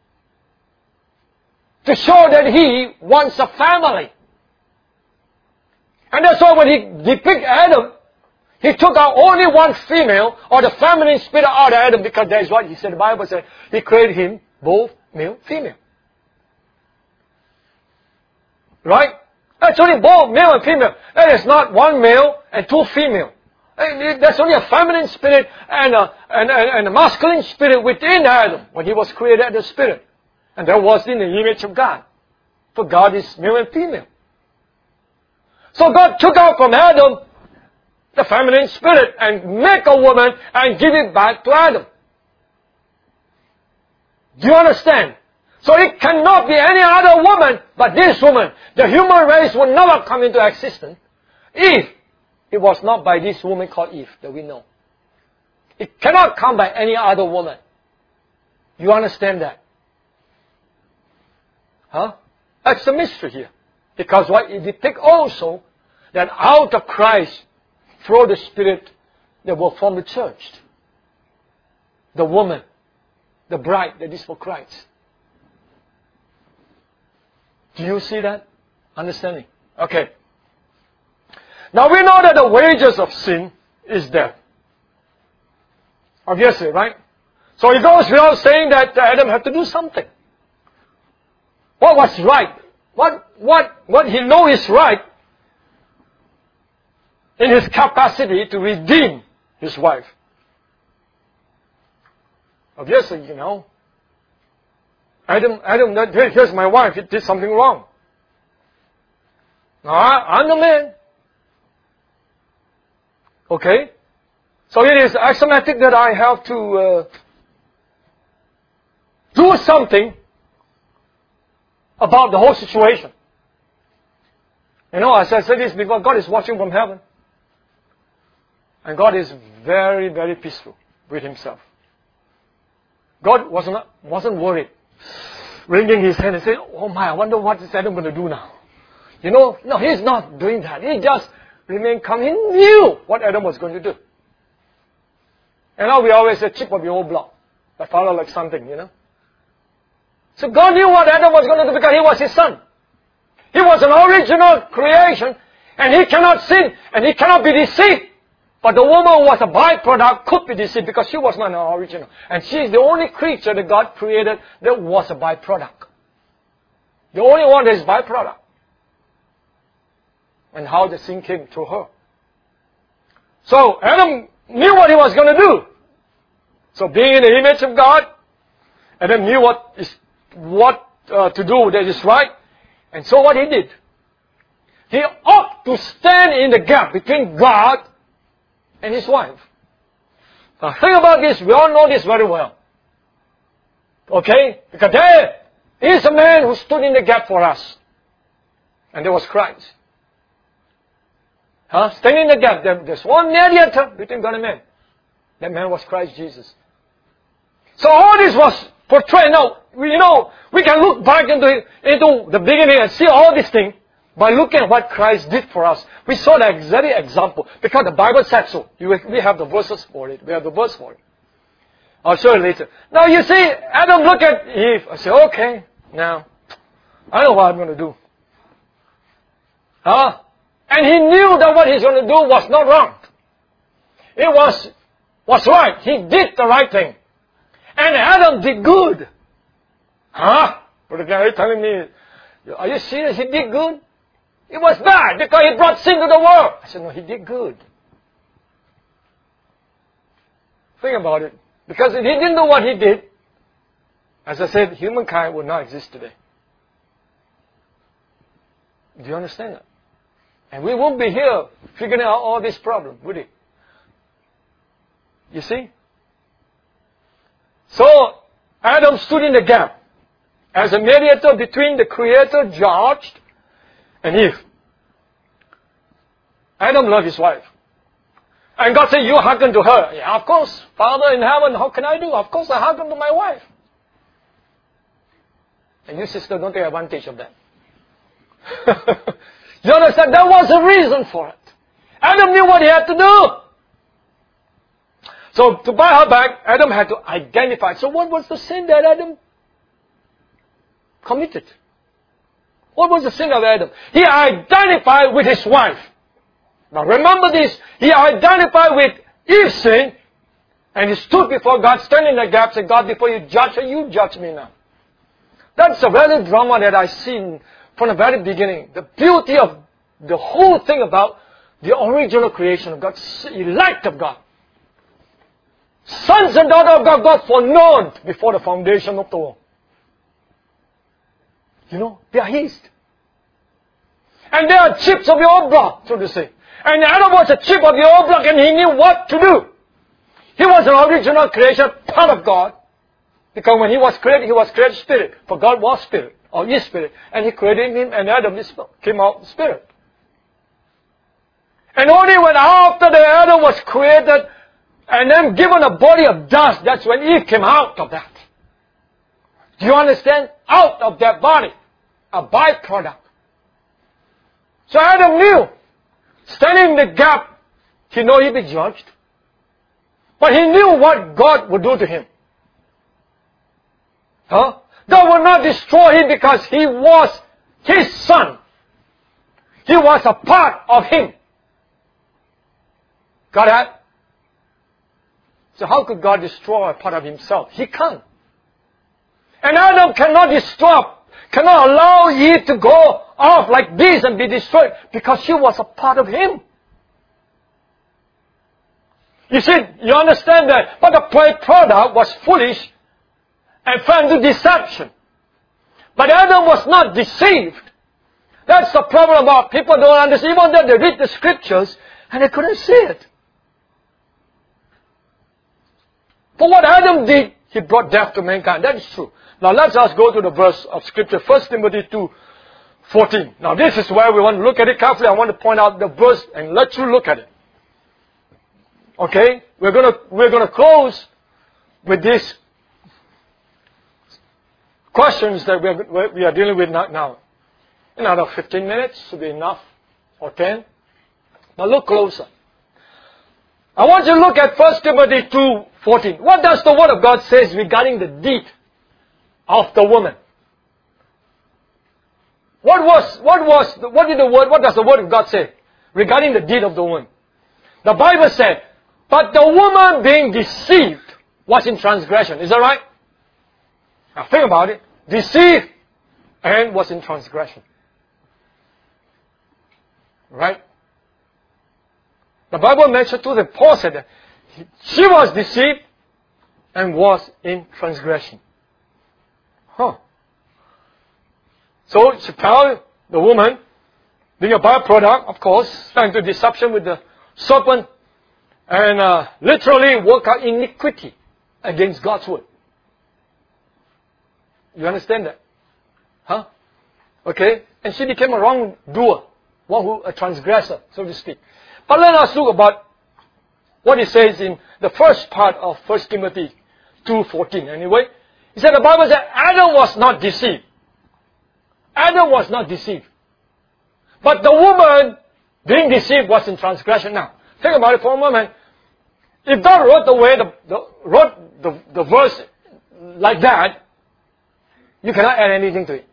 To show that He wants a family. And that's why when He depicted Adam, He took out only one female, or the feminine spirit out of Adam, because that is what He said. The Bible said He created him both male, female. Right? That's only both male and female. That is not one male and two female. That's only a feminine spirit and a masculine spirit within Adam when he was created as a spirit. And that was in the image of God. For God is male and female. So God took out from Adam the feminine spirit and make a woman and give it back to Adam. Do you understand? So it cannot be any other woman but this woman. The human race will never come into existence if it was not by this woman called Eve that we know. It cannot come by any other woman. You understand that? Huh? That's the mystery here. Because what it depicts also that out of Christ, through the Spirit, that will form the church. The woman, the bride that is for Christ. Do you see that? Understanding? Okay. Now we know that the wages of sin is death. Obviously, right? So it goes without saying that Adam had to do something. What was right? What he know is right in his capacity to redeem his wife. Obviously, Adam, here's my wife, he did something wrong. Now, I'm the man. Okay? So it is axiomatic that I have to do something about the whole situation. As I said this before, God is watching from heaven. And God is very, very peaceful with Himself. God wasn't worried, wringing His hand and saying, "Oh my, I wonder what is Adam going to do now?" No, He's not doing that. He just remained calm. He knew what Adam was going to do. And now we always say, chip of the old block. That follow like something, So God knew what Adam was going to do because he was His son. He was an original creation, and he cannot sin, and he cannot be deceived. But the woman who was a byproduct could be deceived because she was not an original. And she is the only creature that God created that was a byproduct. The only one that is byproduct. And how the sin came through her. So Adam knew what he was going to do. So being in the image of God, Adam knew what to do that is right. And so what he did, he ought to stand in the gap between God and his wife. Now think about this. We all know this very well. Okay? Because there is a man who stood in the gap for us. And there was Christ. Standing in the gap. There's one mediator between God and man. That man was Christ Jesus. So all this was portray. Now, we can look back into the beginning and see all these things by looking at what Christ did for us. We saw that very example because the Bible said so. We have the verses for it. We have the verse for it. I'll show you later. Now you see, Adam looked at Eve. I said, okay, now, I know what I'm going to do. And he knew that what he's going to do was not wrong. It was right. He did the right thing. And Adam did good. But are you telling me, are you serious? He did good? It was bad because he brought sin to the world. I said, no, he did good. Think about it. Because if he didn't do what he did, as I said, humankind would not exist today. Do you understand that? And we won't be here figuring out all these problems, would we? You see? So, Adam stood in the gap as a mediator between the Creator, judged, and Eve. Adam loved his wife. And God said, you hearken to her. Yeah, of course, Father in heaven, how can I do? Of course I hearken to my wife. And you, sister, don't take advantage of that. You understand? There was a reason for it. Adam knew what he had to do. So, to buy her back, Adam had to identify. So, what was the sin that Adam committed? What was the sin of Adam? He identified with his wife. Now, remember this. He identified with Eve's sin, and he stood before God, standing in the gap, said, God, before you judge her, you judge me now. That's a very drama that I've seen from the very beginning. The beauty of the whole thing about the original creation of God, elect of God. Sons and daughters of God, God foreknown before the foundation of the world. They are His. And they are chips of your block, so to say. And Adam was a chip of your block and he knew what to do. He was an original creation, part of God. Because when he was created spirit. For God was spirit, or is spirit. And he created him and Adam came out spirit. And only when after the Adam was created and then given a body of dust, that's when Eve came out of that. Do you understand? Out of that body. A byproduct. So Adam knew, standing in the gap, he knew he'd be judged. But he knew what God would do to him. God would not destroy him because he was his son. He was a part of him. Got that? So how could God destroy a part of himself? He can't. And Adam cannot cannot allow Eve to go off like this and be destroyed because she was a part of him. You see, you understand that? But the product was foolish and fell into deception. But Adam was not deceived. That's the problem about people don't understand. Even though they read the scriptures and they couldn't see it. For what Adam did, he brought death to mankind. That is true. Now let's just go to the verse of scripture, 1 Timothy 2:14. Now this is where we want to look at it carefully. I want to point out the verse and let you look at it. Okay? We're gonna close with these questions that we are dealing with now. Another 15 minutes should be enough, or 10. Now look closer. I want you to look at 1 Timothy 2:14. What does the Word of God say regarding the deed of the woman? What does the Word of God say regarding the deed of the woman? The Bible said, but the woman being deceived was in transgression. Is that right? Now think about it. Deceived and was in transgression. Right? The Bible mentioned too that Paul said that she was deceived and was in transgression. So she fell, the woman, being a byproduct, of course, fell into deception with the serpent and literally work out iniquity against God's word. You understand that? Okay? And she became a wrongdoer, a transgressor, so to speak. But let us look about what it says in the first part of 1 Timothy 2:14. Anyway, He said, the Bible said Adam was not deceived. Adam was not deceived. But the woman being deceived was in transgression. Now, think about it for a moment. If God wrote the verse like that, you cannot add anything to it.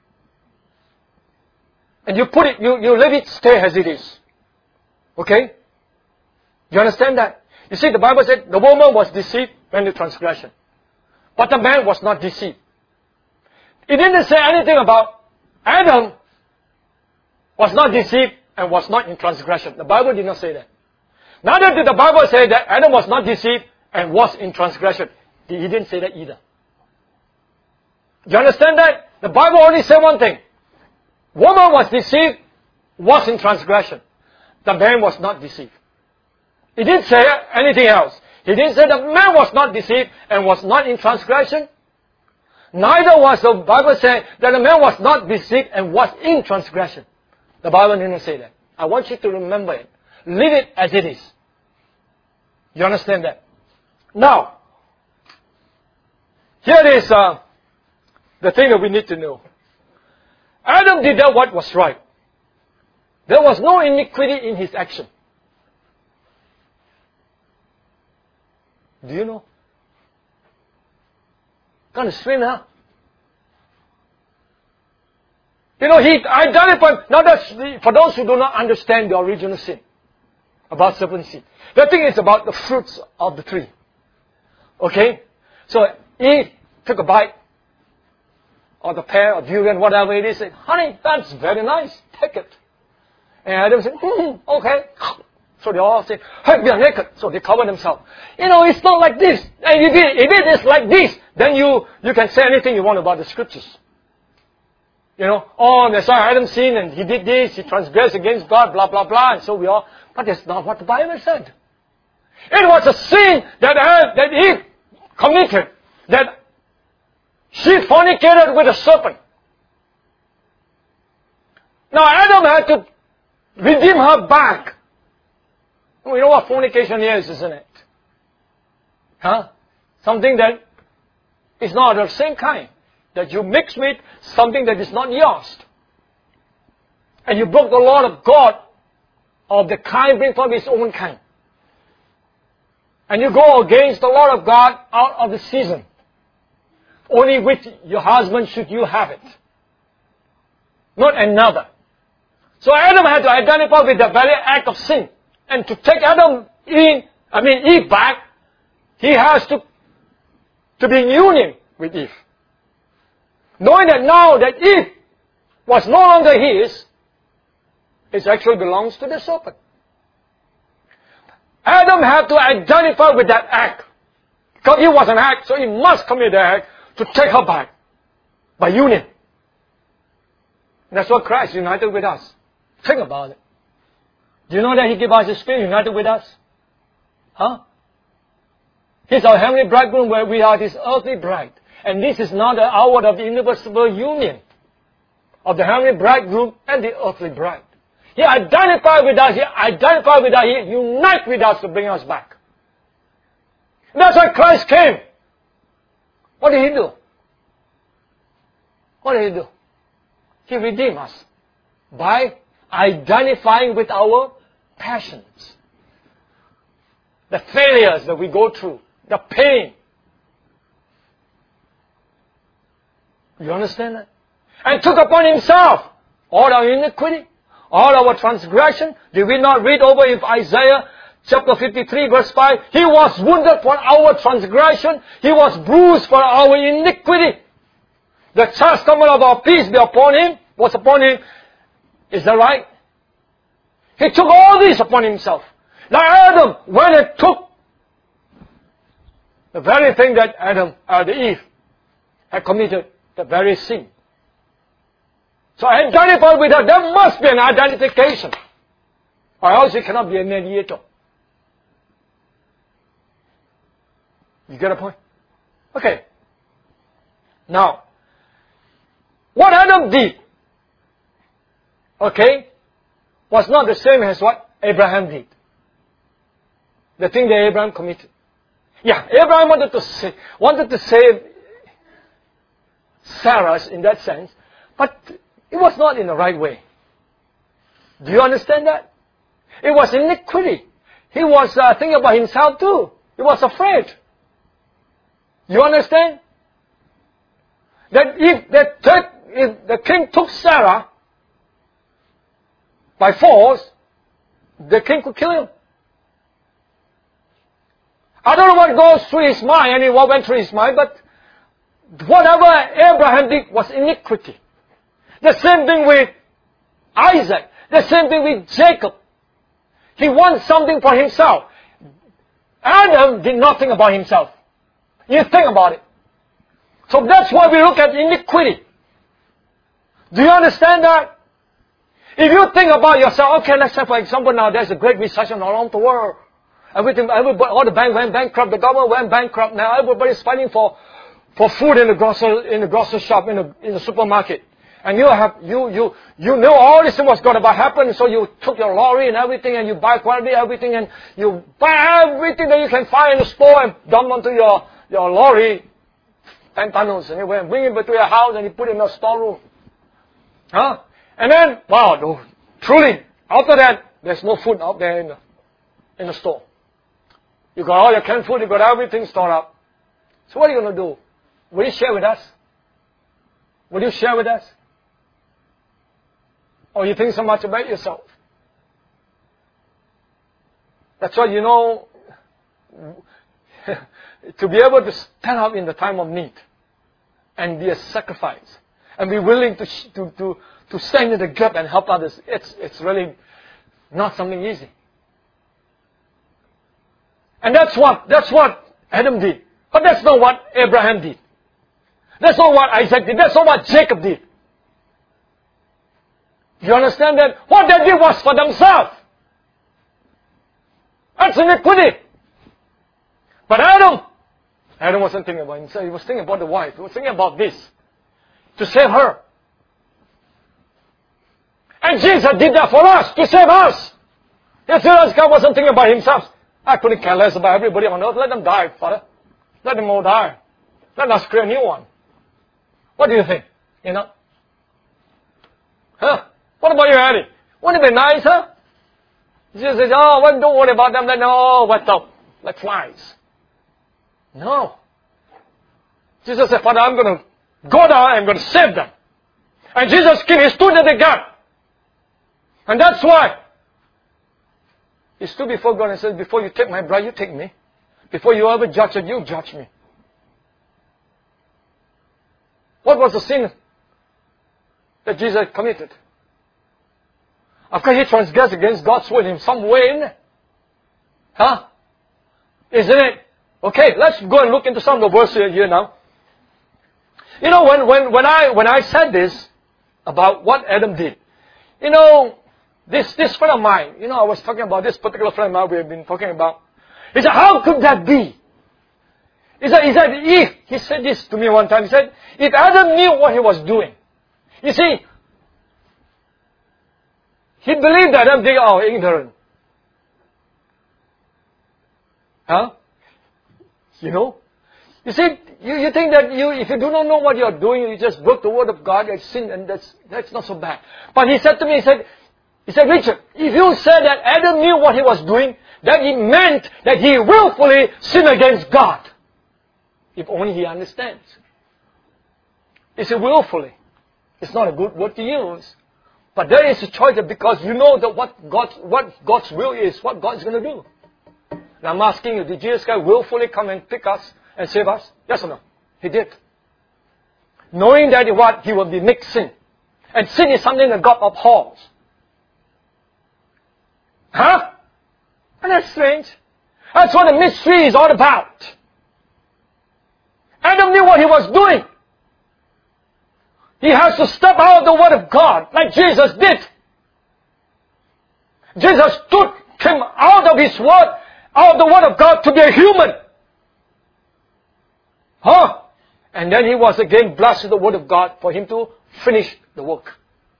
And you put it, you let it stay as it is. Okay? You understand that? You see, the Bible said the woman was deceived when the transgression. But the man was not deceived. It didn't say anything about Adam was not deceived and was not in transgression. The Bible did not say that. Neither did the Bible say that Adam was not deceived and was in transgression. He didn't say that either. Do you understand that? The Bible only said one thing. Woman was deceived, was in transgression. The man was not deceived. He didn't say anything else. He didn't say the man was not deceived and was not in transgression. Neither was the Bible saying that the man was not deceived and was in transgression. The Bible didn't say that. I want you to remember it. Leave it as it is. You understand that? Now, here is the thing that we need to know. Adam did that what was right. There was no iniquity in his action. Do you know? Kind of strange, huh? You know, he identified, now that's for those who do not understand the original sin, about serpent seed. The thing is about the fruits of the tree. Okay? So, Eve took a bite, or the pear, or durian, whatever it is, said, honey, that's very nice, take it. And Adam said, okay. So they all said, hey, we are naked. So they cover themselves. You know, it's not like this. And if it is like this, then you can say anything you want about the scriptures. You know, oh, that's why Adam sinned and he did this, he transgressed against God, blah, blah, blah, and so we all. But that's not what the Bible said. It was a sin that Eve committed, that she fornicated with a serpent. Now Adam had to redeem her back. You know what fornication is, isn't it? Huh? Something that is not of the same kind. That you mix with something that is not yours. And you broke the law of God, of the kind bring from his own kind. And you go against the law of God out of the season. Only with your husband should you have it. Not another. So Adam had to identify with the very act of sin. And to take Eve back, he has to be in union with Eve. Knowing that now that Eve was no longer his, it actually belongs to the serpent. Adam had to identify with that act. Because it was an act, so he must commit the act to take her back by union. And that's what Christ united with us. Think about it. Do you know that He gave us His Spirit united with us? Huh? He's our heavenly bridegroom where we are His earthly bride. And this is not the hour of the irreversible union of the heavenly bridegroom and the earthly bride. He identified with us, He united with us to bring us back. That's why Christ came. What did He do? What did He do? He redeemed us by identifying with our passions. The failures that we go through. The pain. You understand that? And took upon Himself all our iniquity, all our transgression. Did we not read over in Isaiah chapter 53 verse 5? He was wounded for our transgression. He was bruised for our iniquity. The chastisement of our peace was upon Him. Is that right? He took all this upon Himself. Now Adam went and took the very thing that Eve had committed, the very sin. So identify with her. There must be an identification. Or else you cannot be a mediator. You get a point? Okay. Now, what Adam did, okay, was not the same as what Abraham did. The thing that Abraham committed. Yeah, Abraham wanted to save Sarah's in that sense, but it was not in the right way. Do you understand that? It was iniquity. He was thinking about himself too. He was afraid. You understand? That if the king took Sarah by force, the king could kill him. I don't know what goes through his mind and what went through his mind, but whatever Abraham did was iniquity. The same thing with Isaac. The same thing with Jacob. He wants something for himself. Adam did nothing about himself. You think about it. So that's why we look at iniquity. Do you understand that? If you think about yourself, okay, let's say for example now there's a great recession all around the world. Everybody, all the banks went bankrupt, the government went bankrupt now, everybody's fighting for food in the grocery shop, in the supermarket. And you know all this thing was going to happen, so you took your lorry and everything, and you buy quality everything, and you buy everything that you can find in the store and dump onto your lorry, 10 tunnels, and you bring it to your house and you put it in a storeroom. Huh? And then, wow, truly, after that, there's no food out there in the store. You got all your canned food, you got everything stored up. So what are you going to do? Will you share with us? Will you share with us? Or you think so much about yourself? That's why, to be able to stand up in the time of need and be a sacrifice and be willing to stand in the gap and help others, it's really not something easy. And that's what Adam did. But that's not what Abraham did. That's not what Isaac did. That's not what Jacob did. You understand that? What they did was for themselves. That's iniquity. But Adam wasn't thinking about himself. He was thinking about the wife. He was thinking about this. To save her. And Jesus did that for us. To save us. Yes, God wasn't thinking about himself. I couldn't care less about everybody on earth. Let them die, Father. Let them all die. Let us create a new one. What do you think? Huh? What about you, Eddie? Wouldn't it be nice, huh? Jesus says, don't worry about them. What's up? Like flies. No. Jesus said, Father, I'm going to go down and I'm going to save them. And Jesus came, he stood at the gap. And that's why he stood before God and said, before you take my bride, you take me. Before you ever judge it, you judge me. What was the sin that Jesus committed? Of course, he transgressed against God's word in some way, isn't it? Huh? Isn't it? Okay, let's go and look into some of the verses here now. When I said this about what Adam did, this friend of mine, I was talking about this particular friend of mine we have been talking about. He said, how could that be? He said this to me one time, he said, if Adam knew what he was doing, you see, he believed that Adam, they are ignorant. Huh? You see, you think that if you do not know what you are doing, you just broke the word of God, that's sin, and that's not so bad. But he said to me, he said, Richard, if you said that Adam knew what he was doing, that it meant that he willfully sinned against God. If only he understands. He said willfully. It's not a good word to use. But there is a choice because you know that what God's will is, what God's going to do. And I'm asking you, did Jesus Christ willfully come and pick us and save us? Yes or no? He did. Knowing that he will be mixed sin. And sin is something that God abhors. Huh? Isn't that strange? That's what the mystery is all about. Adam knew what he was doing. He has to step out of the Word of God like Jesus did. Jesus came out of His Word, out of the Word of God to be a human. Huh? And then He was again blessed with the Word of God for Him to finish the work.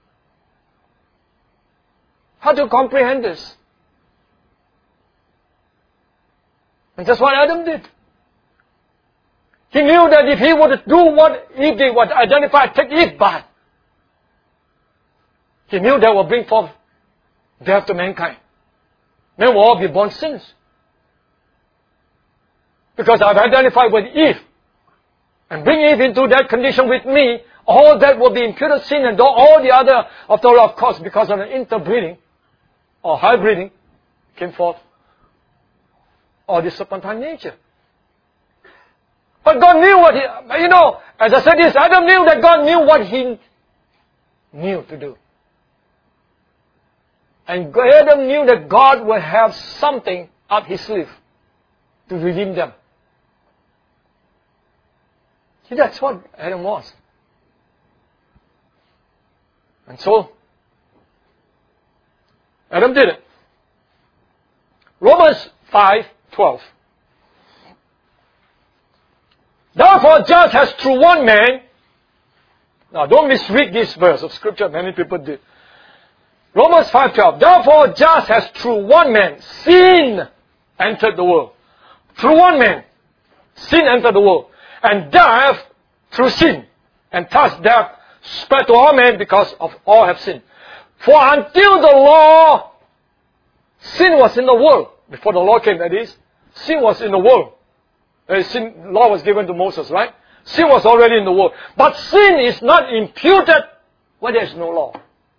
How to comprehend this? And that's what Adam did. He knew that if he were to do what Eve did, what identified, take Eve back, he knew that would bring forth death to mankind. Men will all be born sinners. Because I've identified with Eve and bring Eve into that condition with me, all that will be imputed sin, and all the other, after all, of course, because of the interbreeding or hybriding, came forth all this serpentine nature. But God knew what as I said this, Adam knew that God knew what he knew to do. And Adam knew that God would have something up his sleeve to redeem them. See, that's what Adam was. And so, Adam did it. Romans 5:12. Therefore, just as through one man, now don't misread this verse of Scripture, many people did. Romans 5:12. Therefore, just as through one man, sin entered the world. Through one man, sin entered the world. And death through sin. And thus death spread to all men because of all have sinned. For until the law, sin was in the world. Before the law came, that is, sin was in the world. Sin law was given to Moses, right? Sin was already in the world. But sin is not imputed when there is no law.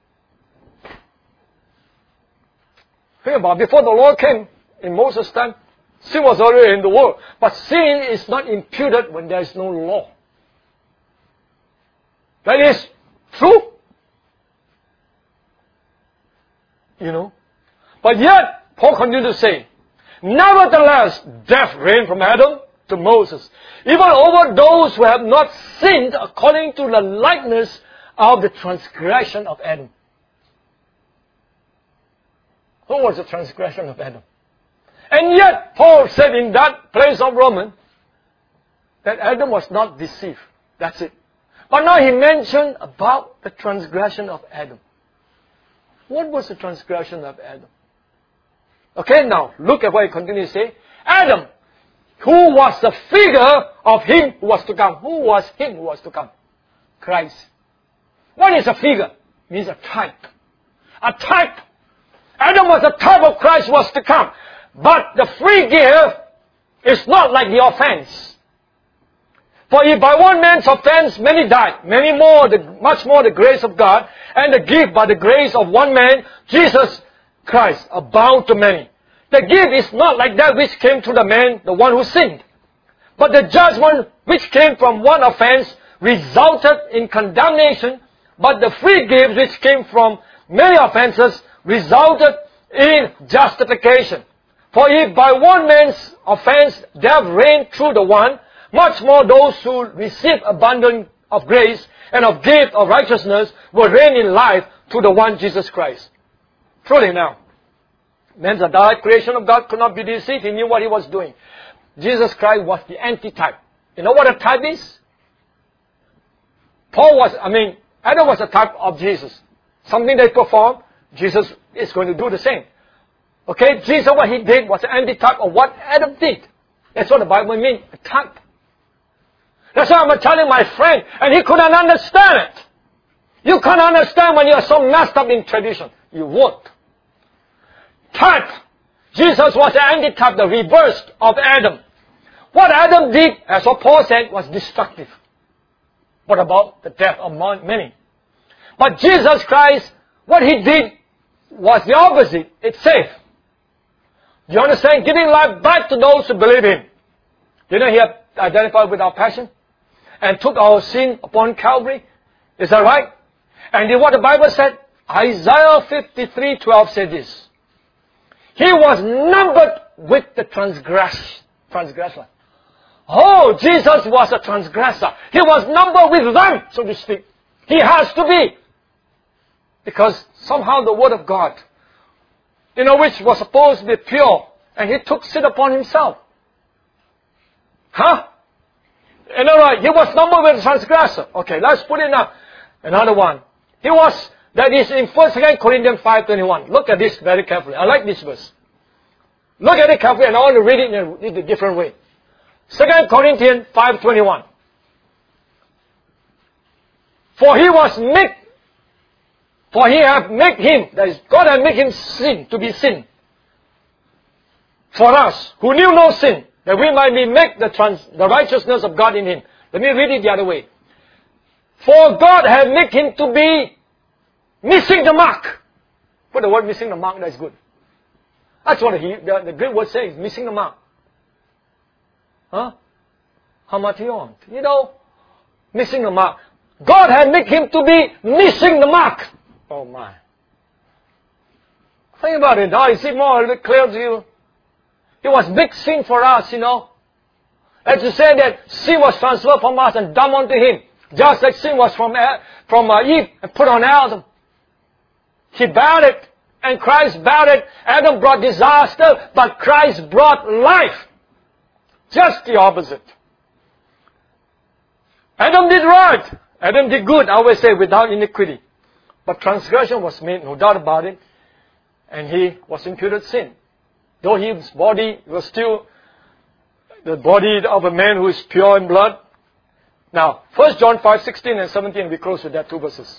Think about it. Before the law came in Moses' time, sin was already in the world. But sin is not imputed when there is no law. That is true. But yet, Paul continued to say, nevertheless, death reigned from Adam to Moses, even over those who have not sinned according to the likeness of the transgression of Adam. Who was the transgression of Adam? And yet, Paul said in that place of Romans that Adam was not deceived. That's it. But now he mentioned about the transgression of Adam. What was the transgression of Adam? Okay, now, look at what he continues to say. Adam, who was the figure of him who was to come. Who was him who was to come? Christ. What is a figure? It means a type. A type. Adam was a type of Christ who was to come. But the free gift is not like the offense. For if by one man's offense many died, much more the grace of God, and the gift by the grace of one man, Jesus Christ, abound to many. The gift is not like that which came to the man, the one who sinned. But the judgment which came from one offense resulted in condemnation, but the free gift which came from many offenses resulted in justification. For if by one man's offense death reigned through the one, much more those who receive abundance of grace and of gift of righteousness will reign in life through the one Jesus Christ. Truly now, man's a direct creation of God, could not be deceived. He knew what he was doing. Jesus Christ was the antitype. You know what a type is? Adam was a type of Jesus. Something they performed, Jesus is going to do the same. Okay, Jesus, what he did was an antitype of what Adam did. That's what the Bible means, a type. That's why I'm telling my friend, and he couldn't understand it. You can't understand when you're so messed up in tradition. You won't. Type. Jesus was the antitype, the reverse of Adam. What Adam did, as what Paul said, was destructive. What about the death of many? But Jesus Christ, what he did was the opposite. It saved. Do you understand? Giving life back to those who believe him. Didn't he identify with our passion? And took our sin upon Calvary? Is that right? And did what the Bible said? Isaiah 53:12 said this. He was numbered with the transgressor. Oh, Jesus was a transgressor. He was numbered with them, so to speak. He has to be. Because somehow the Word of God, which was supposed to be pure, and he took sin upon himself. Huh? And alright, he was numbered with the transgressor. Okay, let's put in another one. That is in 1 Corinthians 5:21. Look at this very carefully. I like this verse. Look at it carefully, and I want to read it in a different way. 2 Corinthians 5:21. For he hath made him, that is, God hath made him sin, to be sin, for us, who knew no sin, that we might be made the righteousness of God in him. Let me read it the other way. For God hath made him to be missing the mark. Put the word missing the mark, that's good. That's what the Greek word says, missing the mark. Huh? Hamartion. You know, missing the mark. God had made him to be missing the mark. Oh my. Think about it now. Is it more a little bit clear to you? It was big sin for us, you know. As to say that sin was transferred from us and dumped onto him. Just like sin was from Eve and put on Adam. He bowed it and Christ bowed it. Adam brought disaster, but Christ brought life. Just the opposite. Adam did right. Adam did good, I always say, without iniquity. But transgression was made, no doubt about it. And he was imputed sin. Though his body was still the body of a man who is pure in blood. Now, 1 John 5:16 and 17, we close with that two verses.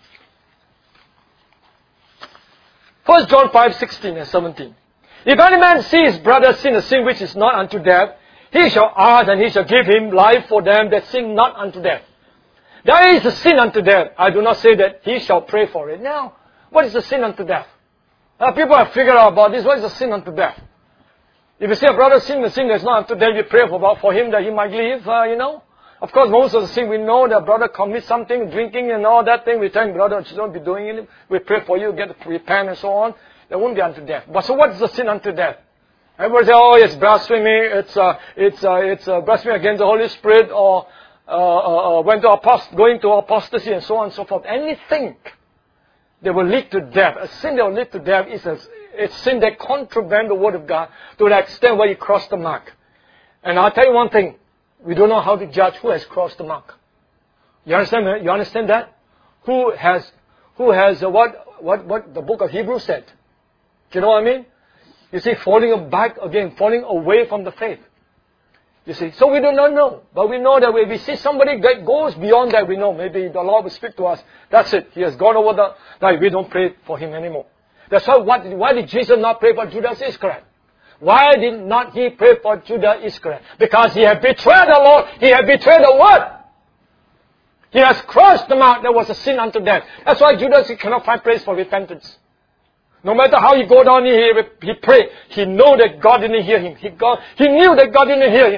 1 John 5:16 and 17. If any man see his brother sin a sin which is not unto death, he shall ask and he shall give him life for them that sin not unto death. There is a sin unto death. I do not say that he shall pray for it. Now, what is a sin unto death? People have figured out about this. What is a sin unto death? If you see a brother sin the sin that's not unto death, you pray for him that he might live, you know. Of course, most of the sin we know that brother commits something, drinking and all that thing. We tell him, brother, you don't be doing it. We pray for you, get to repent and so on. That won't be unto death. But so what is the sin unto death? Everybody say, oh, it's blasphemy, it's blasphemy against the Holy Spirit, or going to apostasy and so on and so forth. Anything that will lead to death, a sin that will lead to death is a sin that contravenes the Word of God to the extent where you cross the mark. And I'll tell you one thing, we don't know how to judge who has crossed the mark. You understand? You understand that? Who has what the book of Hebrews said? Do you know what I mean? You see, falling back again, falling away from the faith. You see, so we do not know. But we know that when we see somebody that goes beyond that, we know maybe the Lord will speak to us. That's it. He has gone over like we don't pray for him anymore. That's why did Jesus not pray for Judas Iscariot? Why did not he pray for Judas Iscariot? Because he had betrayed the Lord. He had betrayed the word. He has crossed the mark. There was a sin unto death. That's why Judas cannot find place for repentance. No matter how he go down here, he prayed. He knew that God didn't hear him. He knew that God didn't hear him.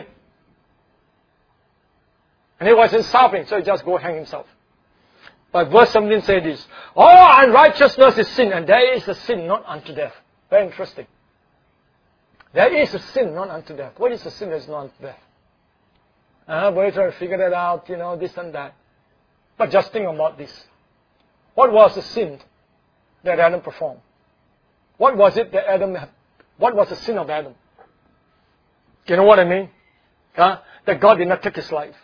And he was in suffering, so he just go hang himself. But verse 17 says this, all unrighteousness is sin, and there is a sin not unto death. Very interesting. There is a sin not unto death. What is a sin that is not unto death? We're trying to figure that out, you know, this and that. But just think about this. What was the sin that Adam performed? What was it that what was the sin of Adam? You know what I mean? That God did not take his life.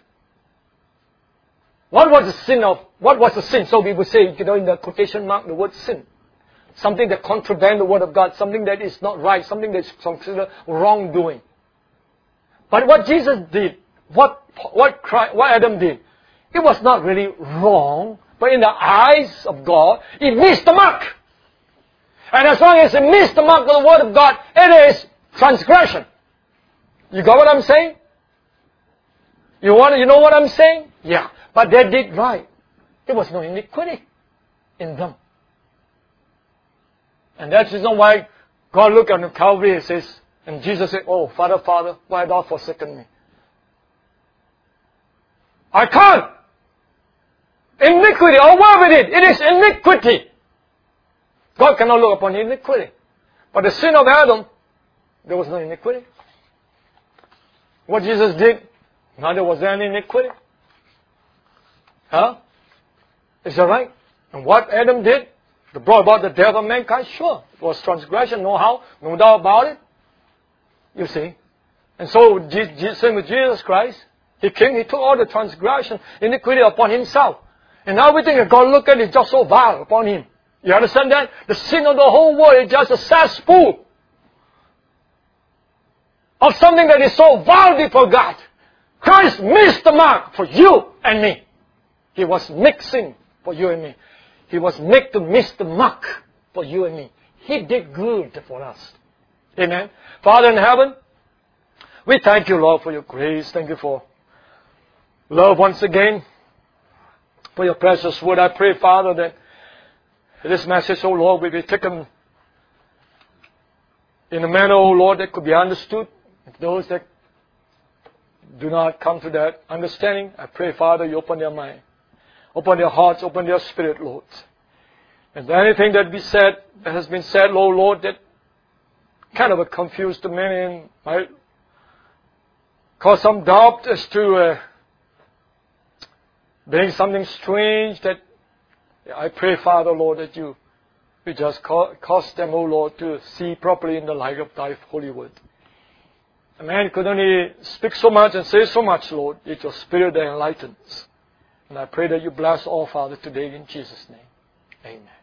What was the sin? So we would say, you know, in the quotation mark, the word sin. Something that contravenes the word of God, something that is not right, something that is considered wrongdoing. But what Jesus did, what Adam did, it was not really wrong, but in the eyes of God, it missed the mark. And as long as it missed the mark of the word of God, it is transgression. You got what I'm saying? You know what I'm saying? Yeah. But they did right. There was no iniquity in them. And that's the reason why God looked at Calvary and says, and Jesus said, oh, Father, why have thou forsaken me? I can't. Iniquity, away with it. It is iniquity. God cannot look upon iniquity. But the sin of Adam, there was no iniquity. What Jesus did, neither was there any iniquity. Is that right? And what Adam did, brought about the death of mankind, sure. It was transgression, no doubt about it. You see. And so, same with Jesus Christ. He came, he took all the transgression, iniquity upon himself. And now we think that God looked at it just so vile upon him. You understand that? The sin of the whole world is just a cesspool of something that is so vile before God. Christ missed the mark for you and me. He was mixing for you and me. He was made to miss the mark for you and me. He did good for us. Amen. Father in heaven, we thank you, Lord, for your grace. Thank you for love once again. For your precious word, I pray, Father, that this message, oh Lord, will be taken in a manner, oh Lord, that could be understood. If those that do not come to that understanding, I pray, Father, you open their mind, open their hearts, open their spirit, Lord. And anything that has been said, oh Lord, that kind of confused the many and might cause some doubt as to being something strange, that I pray, Father, Lord, that you just cause them, oh Lord, to see properly in the light of thy holy word. A man could only speak so much and say so much, Lord. It's your spirit that enlightens. And I pray that you bless all, Father, today in Jesus' name. Amen.